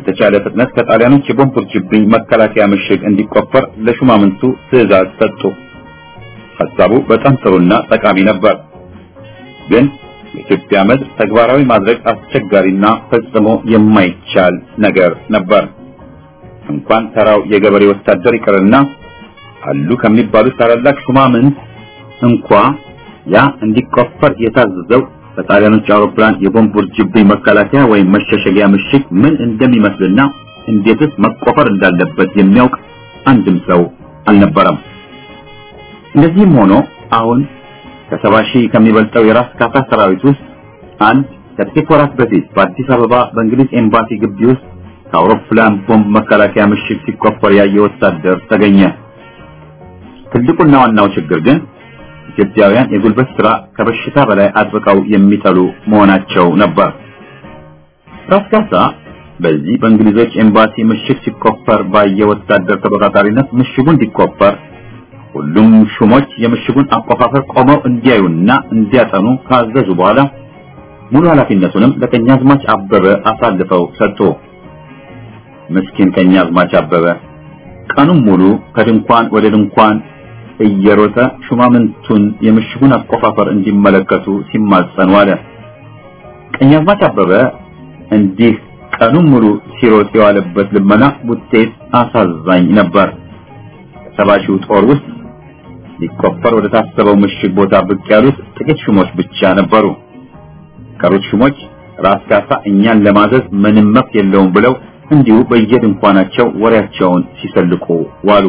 በተቻለ ፍጥነት ከጣሊያኖች የቦምብ ውርጅብኝ መከላከያ ምሽግ እንዲቆፈር ለሹማምንቱ ትዕዛዝ ሰጡ። ሐሳቡ በጣም ጥሩና ጠቃሚ ነበር። ግን የኢትዮጵያ ምድር ተግባራዊ ማድረግ አስቸጋሪና ፈጽሞ የማይቻል ነገር ነበር። እንኳን ተራው የገበሬ ወታደር ይቀርና አሉ ከሚባሉት ታላላቅ ሹማምንት እንኳ ያ እንዲቆፈር የታዘዘው በጣሊያኖች አውሮፕላን የቦምብ ውርጅብኝ መከላከያ ወይም መሸሸጊያ ምሽግ ምን እንደሚመስልና እንዴትስ መቆፈር እንዳለበት የሚያውቅ አንድም ሰው አልነበረም። እንደዚህም ሆኖ አሁን ከሰባ ሺህ ከሚበልጠው የራስ ካሳ ሰራዊት ውስጥ አንድ ከጥቂት ወራት በፊት በአዲስ አበባ በእንግሊዝ ኤምባሲ ግቢ ውስጥ ከአውሮፕላን ቦምብ መከላከያ ምሽግ ሲቆፈር ያየ ወታደር ተገኘ። ትልቁና ዋናው ችግር ግን ኢትዮጵያውያን የጉልበት ስራ ከበሽታ በላይ አጥብቀው የሚጠሉ መሆናቸው ነበር። ራስ ካሳ በዚህ በእንግሊዞች ኤምባሲ ምሽግ ሲቆፈር ባየ ወታደር ተቆጣጣሪነት ምሽጉ እንዲቆፈር ሁሉም ሹሞች የምሽጉን አቆፋፈር ቆመው እንዲያዩና እንዲያጠኑ ካዘዙ በኋላ ሙሉ ኃላፊነቱንም ለቀኛዝማች አበበ አሳልፈው ሰጡ። ምስኪን ቀኛዝማች አበበ ቀኑን ሙሉ ከድንኳን ወደ ድንኳን እየሮጠ ሹማምንቱን የምሽጉን አቆፋፈር እንዲመለከቱ ሲማጸኑ ዋለ። ቀኛዝማች አበበ እንዲህ ቀኑን ሙሉ ሲሮጥ የዋለበት ልመና ውጤት አሳዛኝ ነበር። ሰባሺው ጦር ውስጥ ሊቆፈር ወደ ታሰበው ምሽግ ቦታ ብቅ ያሉት ጥቂት ሹሞች ብቻ ነበሩ። ቀሩት ሹሞች ራስ ካሳ እኛን ለማዘዝ ምንም መብት የለውም ብለው እንዲሁ በየድንኳናቸው ወሬያቸውን ሲሰልቁ ዋሉ።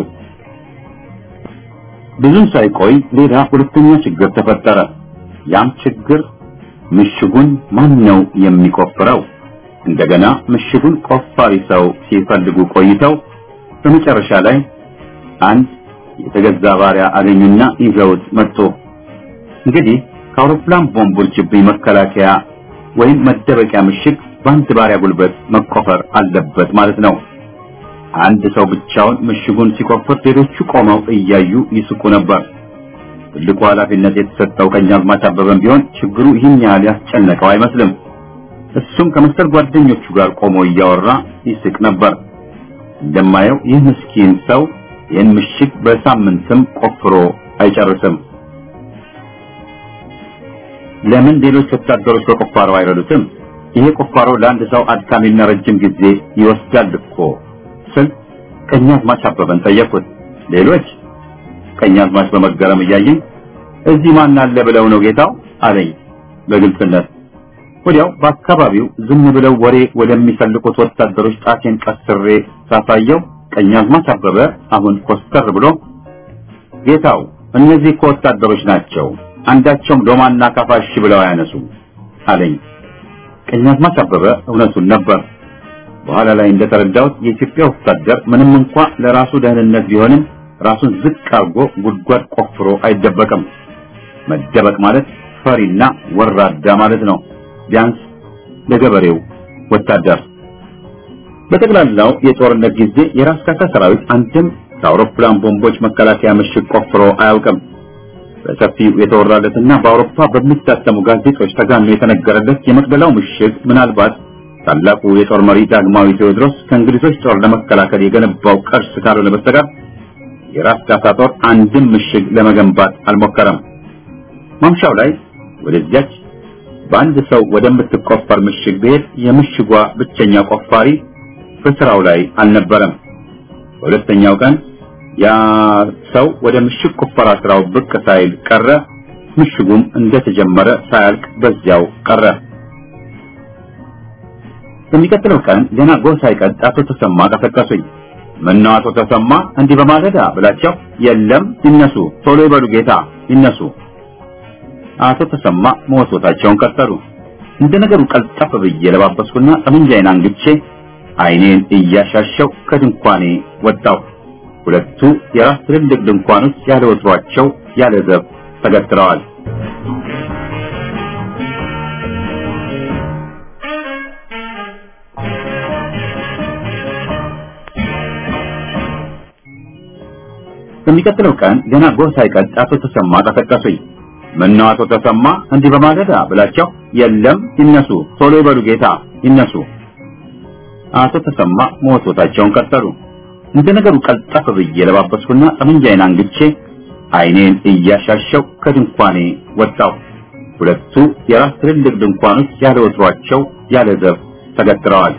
ብዙም ሳይቆይ ሌላ ሁለተኛ ችግር ተፈጠረ። ያም ችግር ምሽጉን ማን ነው የሚቆፍረው? እንደገና ምሽጉን ቆፋሪ ሰው ሲፈልጉ ቆይተው በመጨረሻ ላይ አንድ የተገዛ ባሪያ አገኙና ይዘውት መጡ። እንግዲህ ከአውሮፕላን ቦምብ ውርጅብኝ መከላከያ ወይም መደበቂያ ምሽግ በአንድ ባሪያ ጉልበት መቆፈር አለበት ማለት ነው። አንድ ሰው ብቻውን ምሽጉን ሲቆፍር ሌሎቹ ቆመው እያዩ ይስቁ ነበር። ትልቁ ኃላፊነት የተሰጠው ቀኛዝማች አበበም ቢሆን ችግሩ ይህን ያህል ያስጨነቀው አይመስልም። እሱም ከመሰል ጓደኞቹ ጋር ቆሞ እያወራ ይስቅ ነበር። እንደማየው ይህ ምስኪን ሰው ይህን ምሽግ በሳምንትም ቆፍሮ አይጨርስም። ለምን ሌሎች ወታደሮች በቁፋሮ አይረዱትም? ይሄ ቁፋሮ ለአንድ ሰው አድካሚና ረጅም ጊዜ ይወስዳል እኮ ስል ቀኛዝማች አበበን ጠየቁት። ሌሎች? ቀኛዝማች በመገረም እያየኝ እዚህ ማን አለ ብለው ነው ጌታው አለኝ በግልጽነት። ወዲያው በአካባቢው ዝም ብለው ወሬ ወደሚፈልቁት ወታደሮች ጣቴን ቀስሬ ሳሳየው ቀኛዝማች አበበ አሁን ኮስተር ብሎ ጌታው እነዚህ እኮ ወታደሮች ናቸው፣ አንዳቸውም ዶማና ካፋሽ ብለው አያነሱም አለኝ። ቀኛዝማች አበበ እውነቱን ነበር። በኋላ ላይ እንደተረዳሁት የኢትዮጵያ ወታደር ምንም እንኳን ለራሱ ደህንነት ቢሆንም ራሱን ዝቅ አድርጎ ጉድጓድ ቆፍሮ አይደበቅም። መደበቅ ማለት ፈሪና ወራዳ ማለት ነው፣ ቢያንስ ለገበሬው ወታደር። በጠቅላላው የጦርነት ጊዜ የራስ ካሳ ሰራዊት አንድም ከአውሮፕላን ቦምቦች መከላከያ ምሽግ ቆፍሮ አያውቅም። በሰፊው የተወራለትና በአውሮፓ በሚታተሙ ጋዜጦች ተጋኖ የተነገረለት የመቅደላው ምሽግ ምናልባት ታላቁ የጦር መሪ ዳግማዊ ቴዎድሮስ ከእንግሊዞች ጦር ለመከላከል የገነባው ቅርስ ካልሆነ በስተቀር የራስ ካሳ ጦር አንድም ምሽግ ለመገንባት አልሞከረም። ማምሻው ላይ ወደዚያች በአንድ ሰው ወደምትቆፈር ምሽግ ቤት የምሽጓ ብቸኛ ቆፋሪ በስራው ላይ አልነበረም። በሁለተኛው ቀን ያ ሰው ወደ ምሽግ ቁፈራ ስራው ብቅ ሳይል ቀረ። ምሽጉም እንደተጀመረ ሳያልቅ በዚያው ቀረ። በሚቀጥለው ቀን ገና ጎህ ሳይቀድ አቶ ተሰማ ቀሰቀሱኝ። ምነው አቶ ተሰማ እንዲህ በማለዳ ብላቸው፣ የለም ይነሱ፣ ቶሎ ይበሉ ጌታ ይነሱ። አቶ ተሰማ መወስወታቸውን ቀጠሉ። እንደነገሩ ቀልጠፍ ብዬ ለባበስኩና ጠመንጃዬን አንግቼ አይኔን እያሻሸው ከድንኳኔ ወጣው። ሁለቱ የራስ ትልልቅ ድንኳኖች ያለ ወትሯቸው ያለ ዘብ ተገትረዋል። በሚቀጥለው ቀን ገና ጎህ ሳይቀድ አቶ ተሰማ ቀሰቀሱኝ። ምነው አቶ ተሰማ እንዲህ በማለዳ ብላቸው፣ የለም ይነሱ፣ ቶሎ ይበሉ ጌታ ይነሱ። አቶ ተሰማ ሞቶታቸውን ቀጠሉ። እንደ ነገሩ ቀልጠፍ ብዬ ለባበስኩና ጠመንጃዬን አንግቼ አይኔን እያሻሸው ከድንኳኔ ወጣው። ሁለቱ የራስ ትልልቅ ድንኳኖች ያለ ወትሯቸው ያለ ዘብ ተገትረዋል።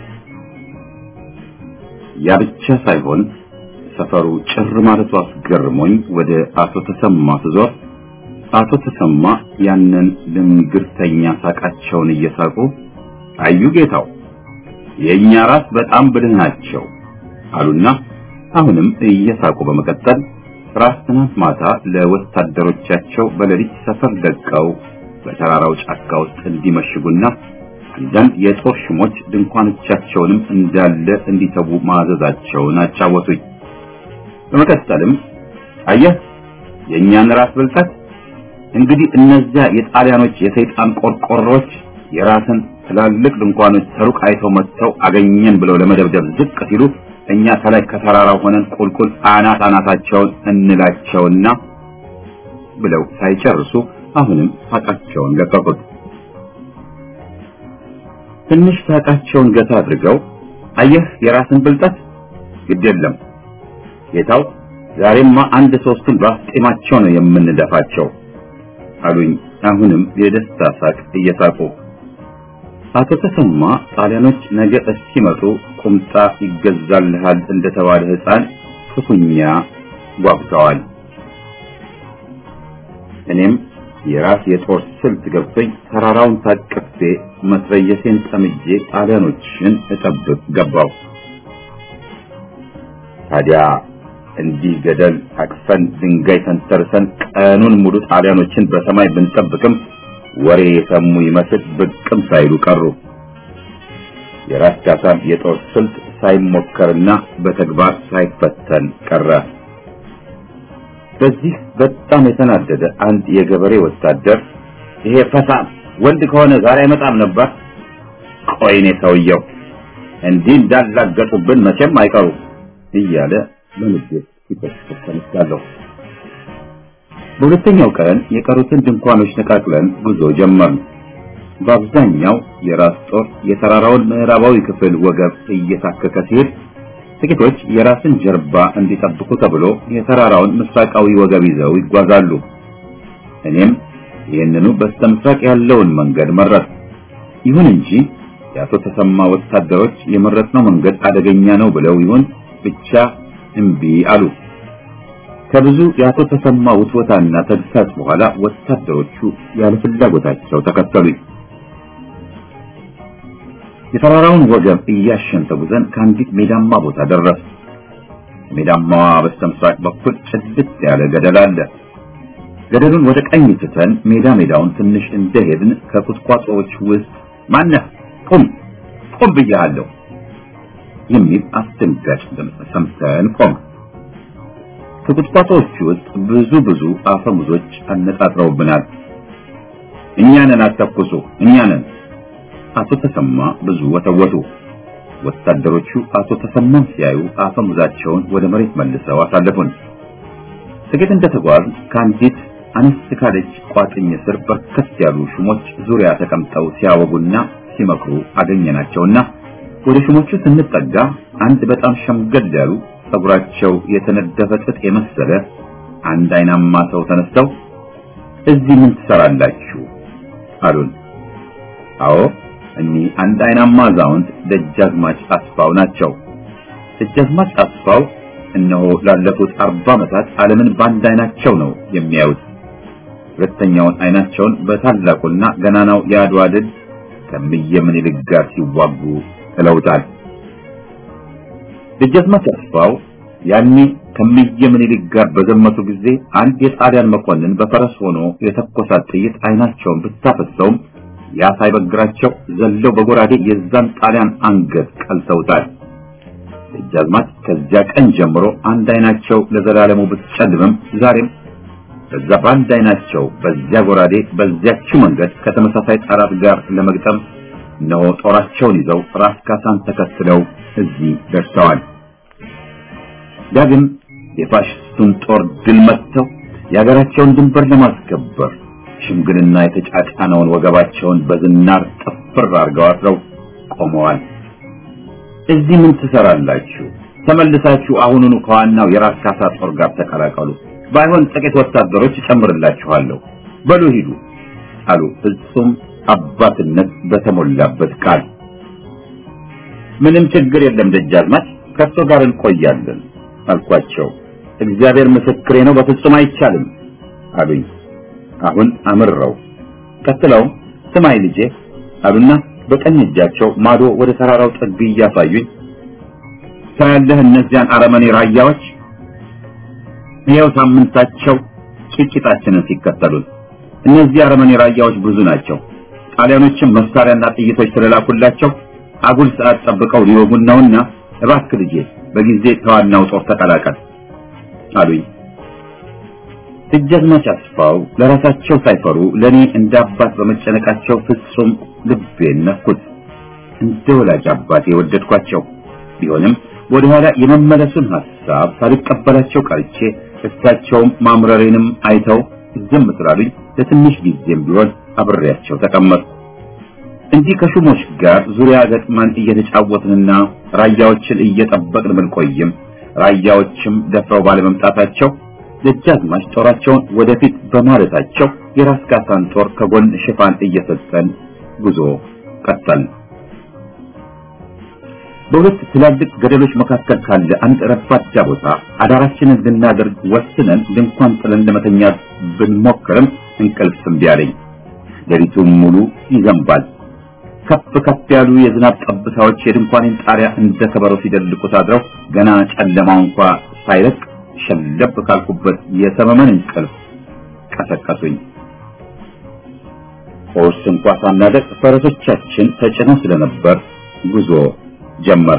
ያ ብቻ ሳይሆን ሰፈሩ ጭር ማለቱ አስገርሞኝ ወደ አቶ ተሰማ ስዞር አቶ ተሰማ ያንን ልንግርተኛ ሳቃቸውን እየሳቁ አዩ ጌታው የኛ ራስ በጣም ብልህ ናቸው አሉና አሁንም እየሳቁ በመቀጠል ራስ ትናንት ማታ ለወታደሮቻቸው በሌሊት ሰፈር ለቀው በተራራው ጫካ ውስጥ እንዲመሽጉና አንዳንድ የጦር ሽሞች ድንኳኖቻቸውንም እንዳለ እንዲተዉ ማዘዛቸውን አጫወቱኝ። በመቀጠልም አየህ የኛን ራስ ብልጠት እንግዲህ እነዚያ የጣሊያኖች የሰይጣን ቆርቆሮች የራስን ትላልቅ ድንኳኖች ተሩቅ አይተው መጥተው አገኘን ብለው ለመደብደብ ዝቅ ሲሉ እኛ ከላይ ከተራራው ሆነን ቁልቁል አናት አናታቸውን እንላቸውና ብለው ሳይጨርሱ አሁንም ሳቃቸውን ለቀቁት። ትንሽ ሳቃቸውን ገታ አድርገው አየህ የራስን ብልጠት ግድ የለም ጌታው ዛሬማ አንድ ሶስቱን ባስጤማቸው ነው የምንደፋቸው አሉኝ። አሁንም የደስታ ሳቅ እየሳቁ አቶ ተሰማ ጣሊያኖች ነገ እስኪመጡ ቁምጣ ይገዛልሃል እንደተባለ ሕፃን ክፉኛ ጓጉተዋል። እኔም የራስ የጦር ስልት ገብቶኝ ተራራውን ታቅፌ መስረየሴን ጠምጄ ጣሊያኖችን እጠብቅ ገባው። ታዲያ እንዲህ ገደል አቅፈን ድንጋይ ተንተርሰን ቀኑን ሙሉ ጣሊያኖችን በሰማይ ብንጠብቅም ወሬ የሰሙ ይመስል ብቅም ሳይሉ ቀሩ። የራስ ካሳም የጦር ስልት ሳይሞከርና በተግባር ሳይፈተን ቀረ። በዚህ በጣም የተናደደ አንድ የገበሬ ወታደር ይሄ ፈሳም ወንድ ከሆነ ዛሬ አይመጣም ነበር፣ ቆይኔ ሰውየው እንዲህ እንዳላገጡብን መቼም አይቀሩ እያለ በንዴት ሲተክስ ተነሳለሁ። በሁለተኛው ቀን የቀሩትን ድንኳኖች ነቃቅለን ጉዞ ጀመርን። በአብዛኛው የራስ ጦር የተራራውን ምዕራባዊ ክፍል ወገብ እየታከከ ሲሄድ ጥቂቶች የራስን ጀርባ እንዲጠብቁ ተብሎ የተራራውን ምስራቃዊ ወገብ ይዘው ይጓዛሉ። እኔም ይህንኑ በስተምስራቅ ያለውን መንገድ መረጥ። ይሁን እንጂ የአቶ ተሰማ ወታደሮች የመረጥነው መንገድ አደገኛ ነው ብለው ይሁን ብቻ እምቢ አሉ። ከብዙ የአቶ ተሰማ ውትወታና ተግሳጽ በኋላ ወታደሮቹ ያለ ፍላጎታቸው ተከተሉኝ። የተራራውን ወገብ እያሸን ተጉዘን ከአንዲት ሜዳማ ቦታ ደረስ። ሜዳማዋ በስተምስራቅ በኩል ጭልጥ ያለ ገደል አለ። ገደሉን ወደ ቀኝ ትተን ሜዳ ሜዳውን ትንሽ እንደሄድን ከቁጥቋጦዎች ውስጥ ማነህ ቁም ቁም ብያለሁ የሚል አስደንጋጭ ድምፅ ሰምተን ቆም። ከቁጥቋጦዎቹ ውስጥ ብዙ ብዙ አፈሙዞች አነጣጥረውብናል። እኛንን አተኩሱ እኛንን አቶ ተሰማ ብዙ ወተወቱ። ወታደሮቹ አቶ ተሰማን ሲያዩ አፈሙዛቸውን ወደ መሬት መልሰው አሳለፉን። ጥቂት እንደተጓዝ ከአንዲት አነስ ካለች ቋጥኝ ስር በርከት ያሉ ሹሞች ዙሪያ ተቀምጠው ሲያወጉና ሲመክሩ አገኘናቸውና ወደ ሹሞቹ ስንጠጋ አንድ በጣም ሸምገል ያሉ ጸጉራቸው የተነደፈ ጥጥ የመሰለ አንድ አይናማ ሰው ተነስተው እዚህ ምን ትሰራላችሁ አሉን። አዎ እኒ አንድ አይናማ አዛውንት ደጃዝማች አስፋው ናቸው። ደጃዝማች አስፋው እነሆ ላለፉት አርባ ዓመታት ዓለምን በአንድ አይናቸው ነው የሚያዩት። ሁለተኛውን አይናቸውን በታላቁና ገናናው የአድዋ ድል ከእምዬ ምኒልክ ጋር ሲዋጉ ጥለውታል። ደጃዝማች አስፋው ያኔ ከእምዬ ምኒልክ ጋር በዘመቱ ጊዜ አንድ የጣሊያን መኮንን በፈረስ ሆኖ የተኮሳት ጥይት አይናቸውን ብታፈሰውም ያ ሳይበግራቸው ዘለው በጎራዴ የዛን ጣሊያን አንገት ቀልተውታል። ደጃዝማች ከዚያ ቀን ጀምሮ አንድ አይናቸው ለዘላለሙ ብትጨልምም ዛሬም በዛ በአንድ አይናቸው በዚያ ጎራዴ በዚያችው መንገድ ከተመሳሳይ ጠላት ጋር ለመግጠም ነው ጦራቸውን ይዘው ራስ ካሳን ተከትለው እዚህ ደርሰዋል። ዳግም የፋሽስቱን ጦር ድል መትተው የሀገራቸውን ድንበር ለማስከበር ሽምግልና የተጫጫነውን ወገባቸውን በዝናር ጥፍር አድርገው አስረው ቆመዋል። እዚህ ምን ትሰራላችሁ? ተመልሳችሁ አሁኑኑ ከዋናው የራስ ካሳ ጦር ጋር ተቀላቀሉ። ባይሆን ጥቂት ወታደሮች ጨምርላችኋለሁ። በሉ ሂዱ አሉ ፍጹም አባትነት በተሞላበት ቃል። ምንም ችግር የለም ደጃዝማች፣ ከእርሶ ጋር እንቆያለን አልኳቸው። እግዚአብሔር ምስክሬ ነው፣ በፍጹም አይቻልም አሉኝ አሁን አምረው። ቀጥለው ስማይ ልጄ አሉና በቀኝ እጃቸው ማዶ ወደ ተራራው ጥግ እያሳዩኝ፣ ታያለህ እነዚያን አረመኔ ራያዎች ይኸው ሳምንታቸው ቂቂጣችንን ሲከተሉን። እነዚህ አረመኔ ራያዎች ብዙ ናቸው። ጣሊያኖችም መሳሪያና ጥይቶች ስለላኩላቸው አጉል ሰዓት ጠብቀው ሊወጉን ነውና እባክህ ልጄ በጊዜ ተዋናው ጦር ተቀላቀል አሉኝ። ደጃዝማች አስፋው ለራሳቸው ሳይፈሩ ለኔ እንደ አባት በመጨነቃቸው ፍጹም ልቤን ነኩት። እንደ ወላጅ አባቴ ወደድኳቸው። ቢሆንም ወደ ኋላ የመመለሱን ሐሳብ ሳልቀበላቸው ቀርቼ እሳቸውም ማምረሬንም አይተው ዝም ስላሉኝ ለትንሽ ጊዜም ቢሆን አብሬያቸው ተቀመጥኩ። እንዲህ ከሹሞች ጋር ዙሪያ ገጥመን እየተጫወትንና ራያዎችን እየጠበቅን ብንቆይም ራያዎችም ደፍረው ባለመምጣታቸው ደጃዝማች ጦራቸውን ወደፊት በማለታቸው የራስ ካሳን ጦር ከጎን ሽፋን እየሰጠን ጉዞ ቀጠልን። በሁለት ትላልቅ ገደሎች መካከል ካለ አንድ ረባዳ ቦታ አዳራችንን ልናደርግ ወስነን ድንኳን ጥለን ለመተኛት ብንሞክርም እንቅልፍ እምቢ አለኝ። ሌሊቱን ሙሉ ይዘንባል። ከፍ ከፍ ያሉ የዝናብ ጠብታዎች የድንኳኔን ጣሪያ እንደ ከበሮ ሲደልቁት አድረው ገና ጨለማው እንኳን ሳይለቅ ሸለብ ካልኩበት የሰመመን እንቅልፍ ቀሰቀሱኝ። ቁርስ እንኳን ሳናደርግ ፈረሶቻችን ተጭነው ስለነበር ጉዞ ጀመር።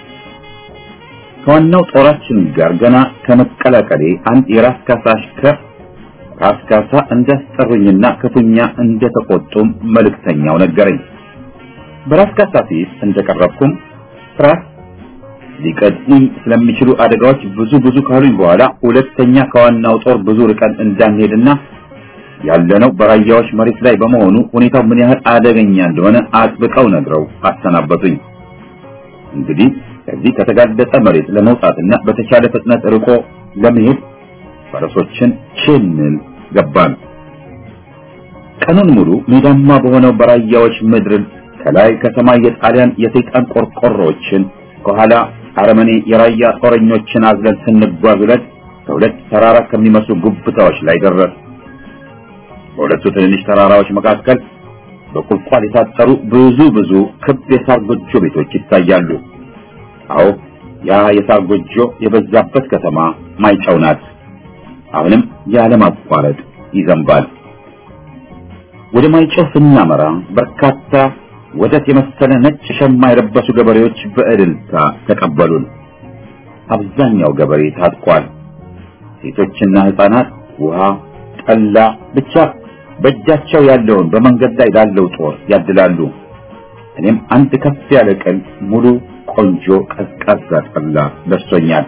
ከዋናው ጦራችን ጋር ገና ከመቀላቀሌ አንድ የራስ ካሳ አሽከር ራስ ካሳ እንዳስጠሩኝና ክፉኛ እንደተቆጡም መልእክተኛው ነገረኝ። በራስ ካሳ ፊት እንደቀረብኩም ራስ ሊቀድሙኝ ስለሚችሉ አደጋዎች ብዙ ብዙ ካሉኝ በኋላ ሁለተኛ ከዋናው ጦር ብዙ ርቀን እንዳንሄድና ያለነው በራያዎች መሬት ላይ በመሆኑ ሁኔታው ምን ያህል አደገኛ እንደሆነ አጥብቀው ነግረው አሰናበቱኝ። እንግዲህ ከዚህ ከተጋለጠ መሬት ለመውጣትና በተቻለ ፍጥነት ርቆ ለመሄድ ፈረሶችን ችንን ገባን። ቀኑን ሙሉ ሜዳማ በሆነው በራያዎች ምድር ከላይ ከሰማይ የጣሊያን የሰይጣን ቆርቆሮችን ከኋላ አረመኔ የራያ ጦረኞችን አዝለን ስንጓዝ ብለን ከሁለት ተራራ ከሚመስሉ ጉብታዎች ላይ ደረስ። በሁለቱ ትንንሽ ተራራዎች መካከል በቁልቋል የታጠሩ ብዙ ብዙ ክብ የሳር ጎጆ ቤቶች ይታያሉ። አዎ ያ የሳር ጎጆ የበዛበት ከተማ ማይጨው ናት። አሁንም ያለ ማቋረጥ ይዘንባል። ወደ ማይጨው ስናመራ በርካታ ወደት የመሰለ ነጭ ሸማ የለበሱ ገበሬዎች በእልልታ ተቀበሉን። አብዛኛው ገበሬ ታጥቋል። ሴቶችና ህፃናት ውሃ፣ ጠላ ብቻ በእጃቸው ያለውን በመንገድ ላይ ላለው ጦር ያድላሉ። እኔም አንድ ከፍ ያለ ቀን ሙሉ ቆንጆ ቀዝቃዛ ጠላ ደርሶኛል።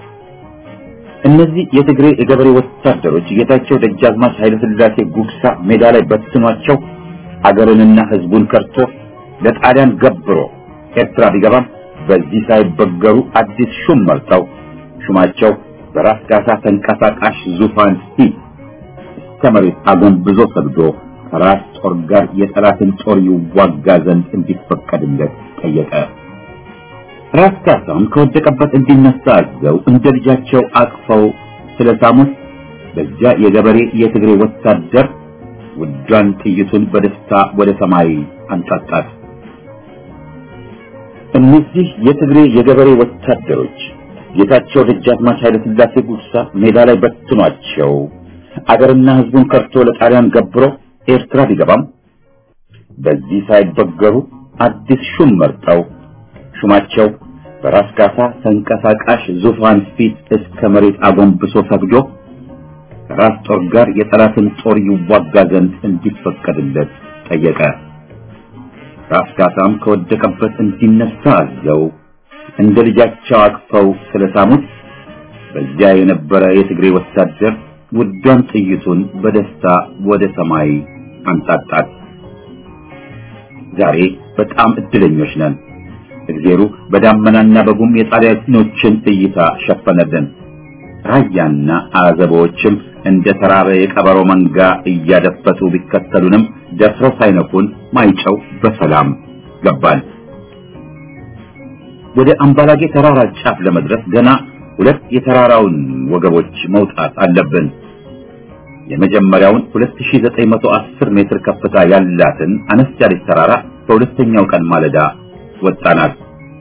እነዚህ የትግሬ የገበሬ ወታደሮች ጌታቸው ደጃዝማች ኃይለ ሥላሴ ጉግሳ ሜዳ ላይ በትኗቸው አገርንና ህዝቡን ከርቶ ለጣሊያን ገብሮ ኤርትራ ቢገባም በዚህ ሳይበገሩ አዲስ ሹም መርጠው ሹማቸው በራስ ካሳ ተንቀሳቃሽ ዙፋን ፊት ከመሬት አጎንብዞ ሰግዶ ከራስ ጦር ጋር የጠላትን ጦር ይዋጋ ዘንድ እንዲፈቀድለት ጠየቀ። ራስ ካሳም ከወደቀበት እንዲነሳ አዘው እንደ ልጃቸው አቅፈው ስለሳሙት በዚያ የገበሬ የትግሬ ወታደር ውዷን ጥይቱን በደስታ ወደ ሰማይ አንጣጣት። እነዚህ የትግሬ የገበሬ ወታደሮች ጌታቸው ደጃዝማች ኃይለ ሥላሴ ጉግሳ ሜዳ ላይ በትኗቸው አገርና ህዝቡን ከርቶ ለጣሊያን ገብሮ ኤርትራ ቢገባም በዚህ ሳይበገሩ አዲስ ሹም መርጠው ሹማቸው በራስ ካሳ ተንቀሳቃሽ ዙፋን ፊት እስከ መሬት አጎንብሶ ሰግዶ ከራስ ጦር ጋር የጠላትን ጦር ይዋጋ ዘንድ እንዲፈቀድለት ጠየቀ። ራስ ካሳም ከወደቀበት እንዲነሳ አዘው እንደ ልጃቸው አቅፈው ስለሳሙት በዚያ የነበረ የትግሬ ወታደር ውዷን ጥይቱን በደስታ ወደ ሰማይ አንጣጣት። ዛሬ በጣም እድለኞች ነን። እግዜሩ በዳመናና በጉም የጣሊያኖችን እይታ ሸፈነልን። ራያና አዘቦችም እንደ ተራበ የቀበሮ መንጋ እያደፈጡ ቢከተሉንም ደፍረው ሳይነኩን ማይጨው በሰላም ገባን። ወደ አምባላጌ ተራራ ጫፍ ለመድረስ ገና ሁለት የተራራውን ወገቦች መውጣት አለብን። የመጀመሪያውን ሁለት ሺህ ዘጠኝ መቶ አስር ሜትር ከፍታ ያላትን አነስ ያለች ተራራ በሁለተኛው ቀን ማለዳ ወጣናት።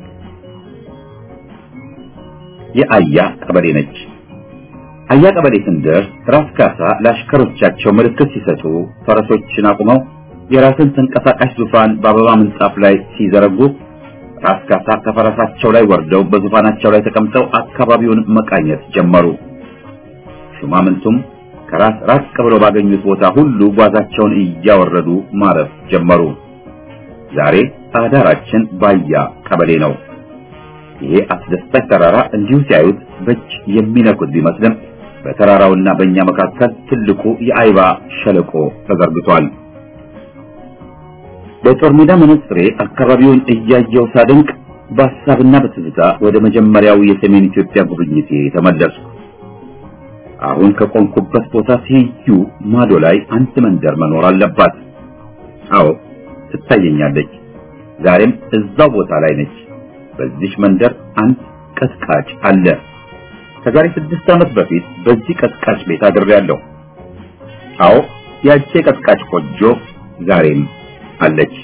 የአያ ቀበሌ ነች። አያ ቀበሌ ስንደርስ ራስ ካሳ ለአሽከሮቻቸው ምልክት ሲሰጡ ፈረሶችን አቁመው የራስን ተንቀሳቃሽ ዙፋን በአበባ ምንጣፍ ላይ ሲዘረጉ ራስ ካሳ ከፈረሳቸው ላይ ወርደው በዙፋናቸው ላይ ተቀምጠው አካባቢውን መቃኘት ጀመሩ። ሹማምንቱም ከራስ ራስ ብለው ባገኙት ቦታ ሁሉ ጓዛቸውን እያወረዱ ማረፍ ጀመሩ። ዛሬ አዳራችን ባያ ቀበሌ ነው። ይሄ አስደሳች ተራራ እንዲሁ ሲያዩት በእጅ የሚነኩት ቢመስልም በተራራውና በእኛ መካከል ትልቁ የአይባ ሸለቆ ተዘርግቷል። በጦር ሜዳ መነጽሬ አካባቢውን እያየው ሳደንቅ በሐሳብና በትዝታ ወደ መጀመሪያው የሰሜን ኢትዮጵያ ጉብኝቴ ተመለስኩ። አሁን ከቆንኩበት ቦታ ሲዩ ማዶ ላይ አንድ መንደር መኖር አለባት። አዎ ትታየኛለች። ዛሬም እዛው ቦታ ላይ ነች። በዚህ መንደር አንድ ቀጥቃጭ አለ። ከዛሬ ስድስት ዓመት በፊት በዚህ ቀጥቃጭ ቤት አድሬያለሁ። አዎ ያቺ ቀጥቃጭ ቆጆ ዛሬም አለች።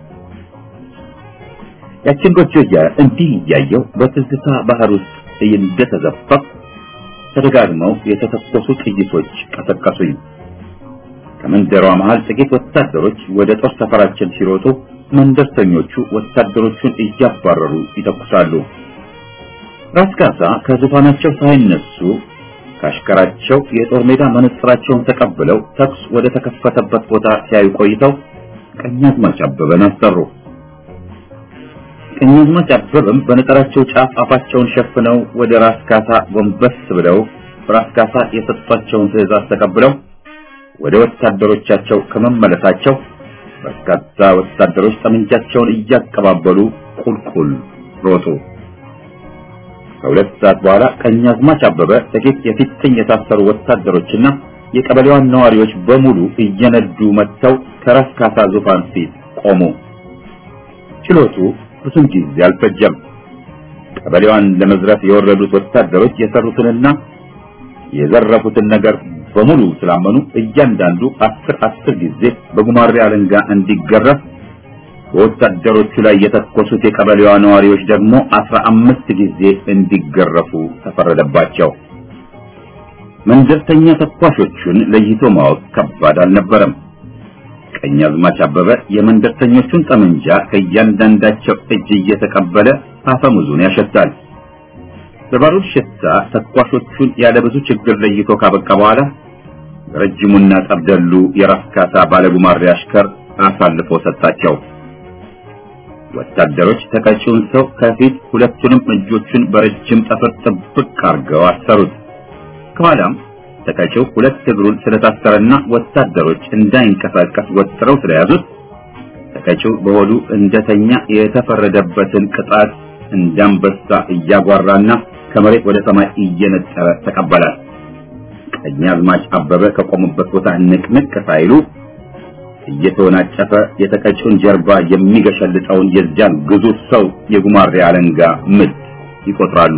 ያቺን ጎጆ እንዲህ እያየው በትዝታ ባህር ውስጥ እንደተዘፈቅ ተደጋግመው የተተኮሱ ጥይቶች ቀሰቀሱኝ። ከመንደሯ መሃል ጥቂት ወታደሮች ወደ ጦር ሰፈራችን ሲሮጡ መንደርተኞቹ ወታደሮቹን እያባረሩ ይተኩሳሉ። ራስ ካሳ ከዙፋናቸው ሳይነሱ ካሽከራቸው የጦር ሜዳ መነጽራቸውን ተቀብለው ተኩስ ወደ ተከፈተበት ቦታ ሲያዩ ቆይተው ቀኛዝማች አበበን አሰሩ። ቀኛዝማች አበበም በነጠራቸው ጫፍ አፋቸውን ሸፍነው ወደ ራስ ካሳ ጎንበስ ብለው ራስ ካሳ የሰጧቸውን ትዕዛዝ ተቀብለው ወደ ወታደሮቻቸው ከመመለሳቸው በርካታ ወታደሮች ጠመንጃቸውን እያቀባበሉ ቁልቁል ሮጡ። ከሁለት ሰዓት በኋላ ቀኛዝማች አበበ ጥቂት የፊትኝ የታሰሩ ወታደሮችና የቀበሌዋን ነዋሪዎች በሙሉ እየነዱ መጥተው ከራስ ካሳ ዙፋን ፊት ቆሙ። ችሎቱ ብዙም ጊዜ አልፈጀም። ቀበሌዋን ለመዝረፍ የወረዱት ወታደሮች የሰሩትንና የዘረፉትን ነገር በሙሉ ስላመኑ እያንዳንዱ አስር አስር ጊዜ በጉማሬ አለንጋ እንዲገረፍ፣ ወታደሮቹ ላይ የተኮሱት የቀበሌዋ ነዋሪዎች ደግሞ አስራ አምስት ጊዜ እንዲገረፉ ተፈረደባቸው። መንደርተኛ ተኳሾቹን ለይቶ ማወቅ ከባድ አልነበረም። ቀኛዝማች አበበ የመንደርተኞቹን ጠመንጃ ከእያንዳንዳቸው እጅ እየተቀበለ አፈሙዙን ያሸታል። በባሩድ ሽታ ተኳሾቹን ያለ ብዙ ችግር ለይቶ ካበቃ በኋላ ረጅሙና ጠብደሉ የራስ ካሳ ባለጉማሬ አሽከር አሳልፎ ሰጣቸው። ወታደሮች ተቀጪውን ሰው ከፊት ሁለቱንም እጆቹን በረጅም ጠፍር ጥብቅ አድርገው አሰሩት። ከኋላም ተቀጪው ሁለት እግሩን ስለታሰረና ወታደሮች እንዳይንቀሳቀስ ወጥረው ስለያዙት ተቀጪው በሆዱ እንደተኛ የተፈረደበትን ቅጣት እንዳንበሳ እያጓራና ከመሬት ወደ ሰማይ እየነጠረ ተቀበላል። ቀኛዝማች አበበ ከቆሙበት ቦታ ንቅንቅ ሳይሉ እየተወናጨፈ የተቀጪውን ጀርባ የሚገሸልጠውን የዚያን ግዙፍ ሰው የጉማሬ አለንጋ ምት ይቆጥራሉ።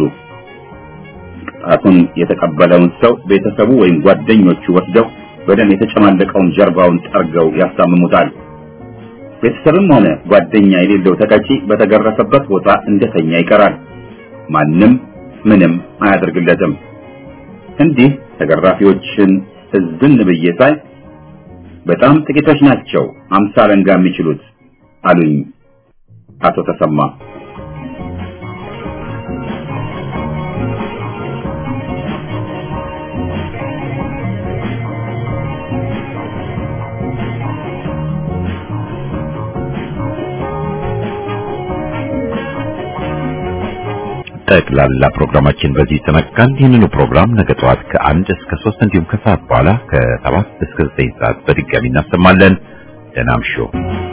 ቅጣቱን የተቀበለውን ሰው ቤተሰቡ ወይም ጓደኞቹ ወስደው በደም የተጨማለቀውን ጀርባውን ጠርገው ያሳምሙታል። ቤተሰብም ሆነ ጓደኛ የሌለው ተቀጪ በተገረፈበት ቦታ እንደተኛ ይቀራል። ማንም ምንም አያደርግለትም። እንዲህ ተገራፊዎችን ህዝብን ብዬ ሳይ በጣም ጥቂቶች ናቸው አምሳ አለንጋ የሚችሉት አሉኝ አቶ ተሰማ። ጠቅላላ ፕሮግራማችን በዚህ ተመካን። ይህንኑ ፕሮግራም ነገ ጠዋት ከአንድ እስከ ሶስት እንዲሁም ከሰዓት በኋላ ከሰባት እስከ ዘጠኝ ሰዓት በድጋሚ እናሰማለን። ደህና እምሹ።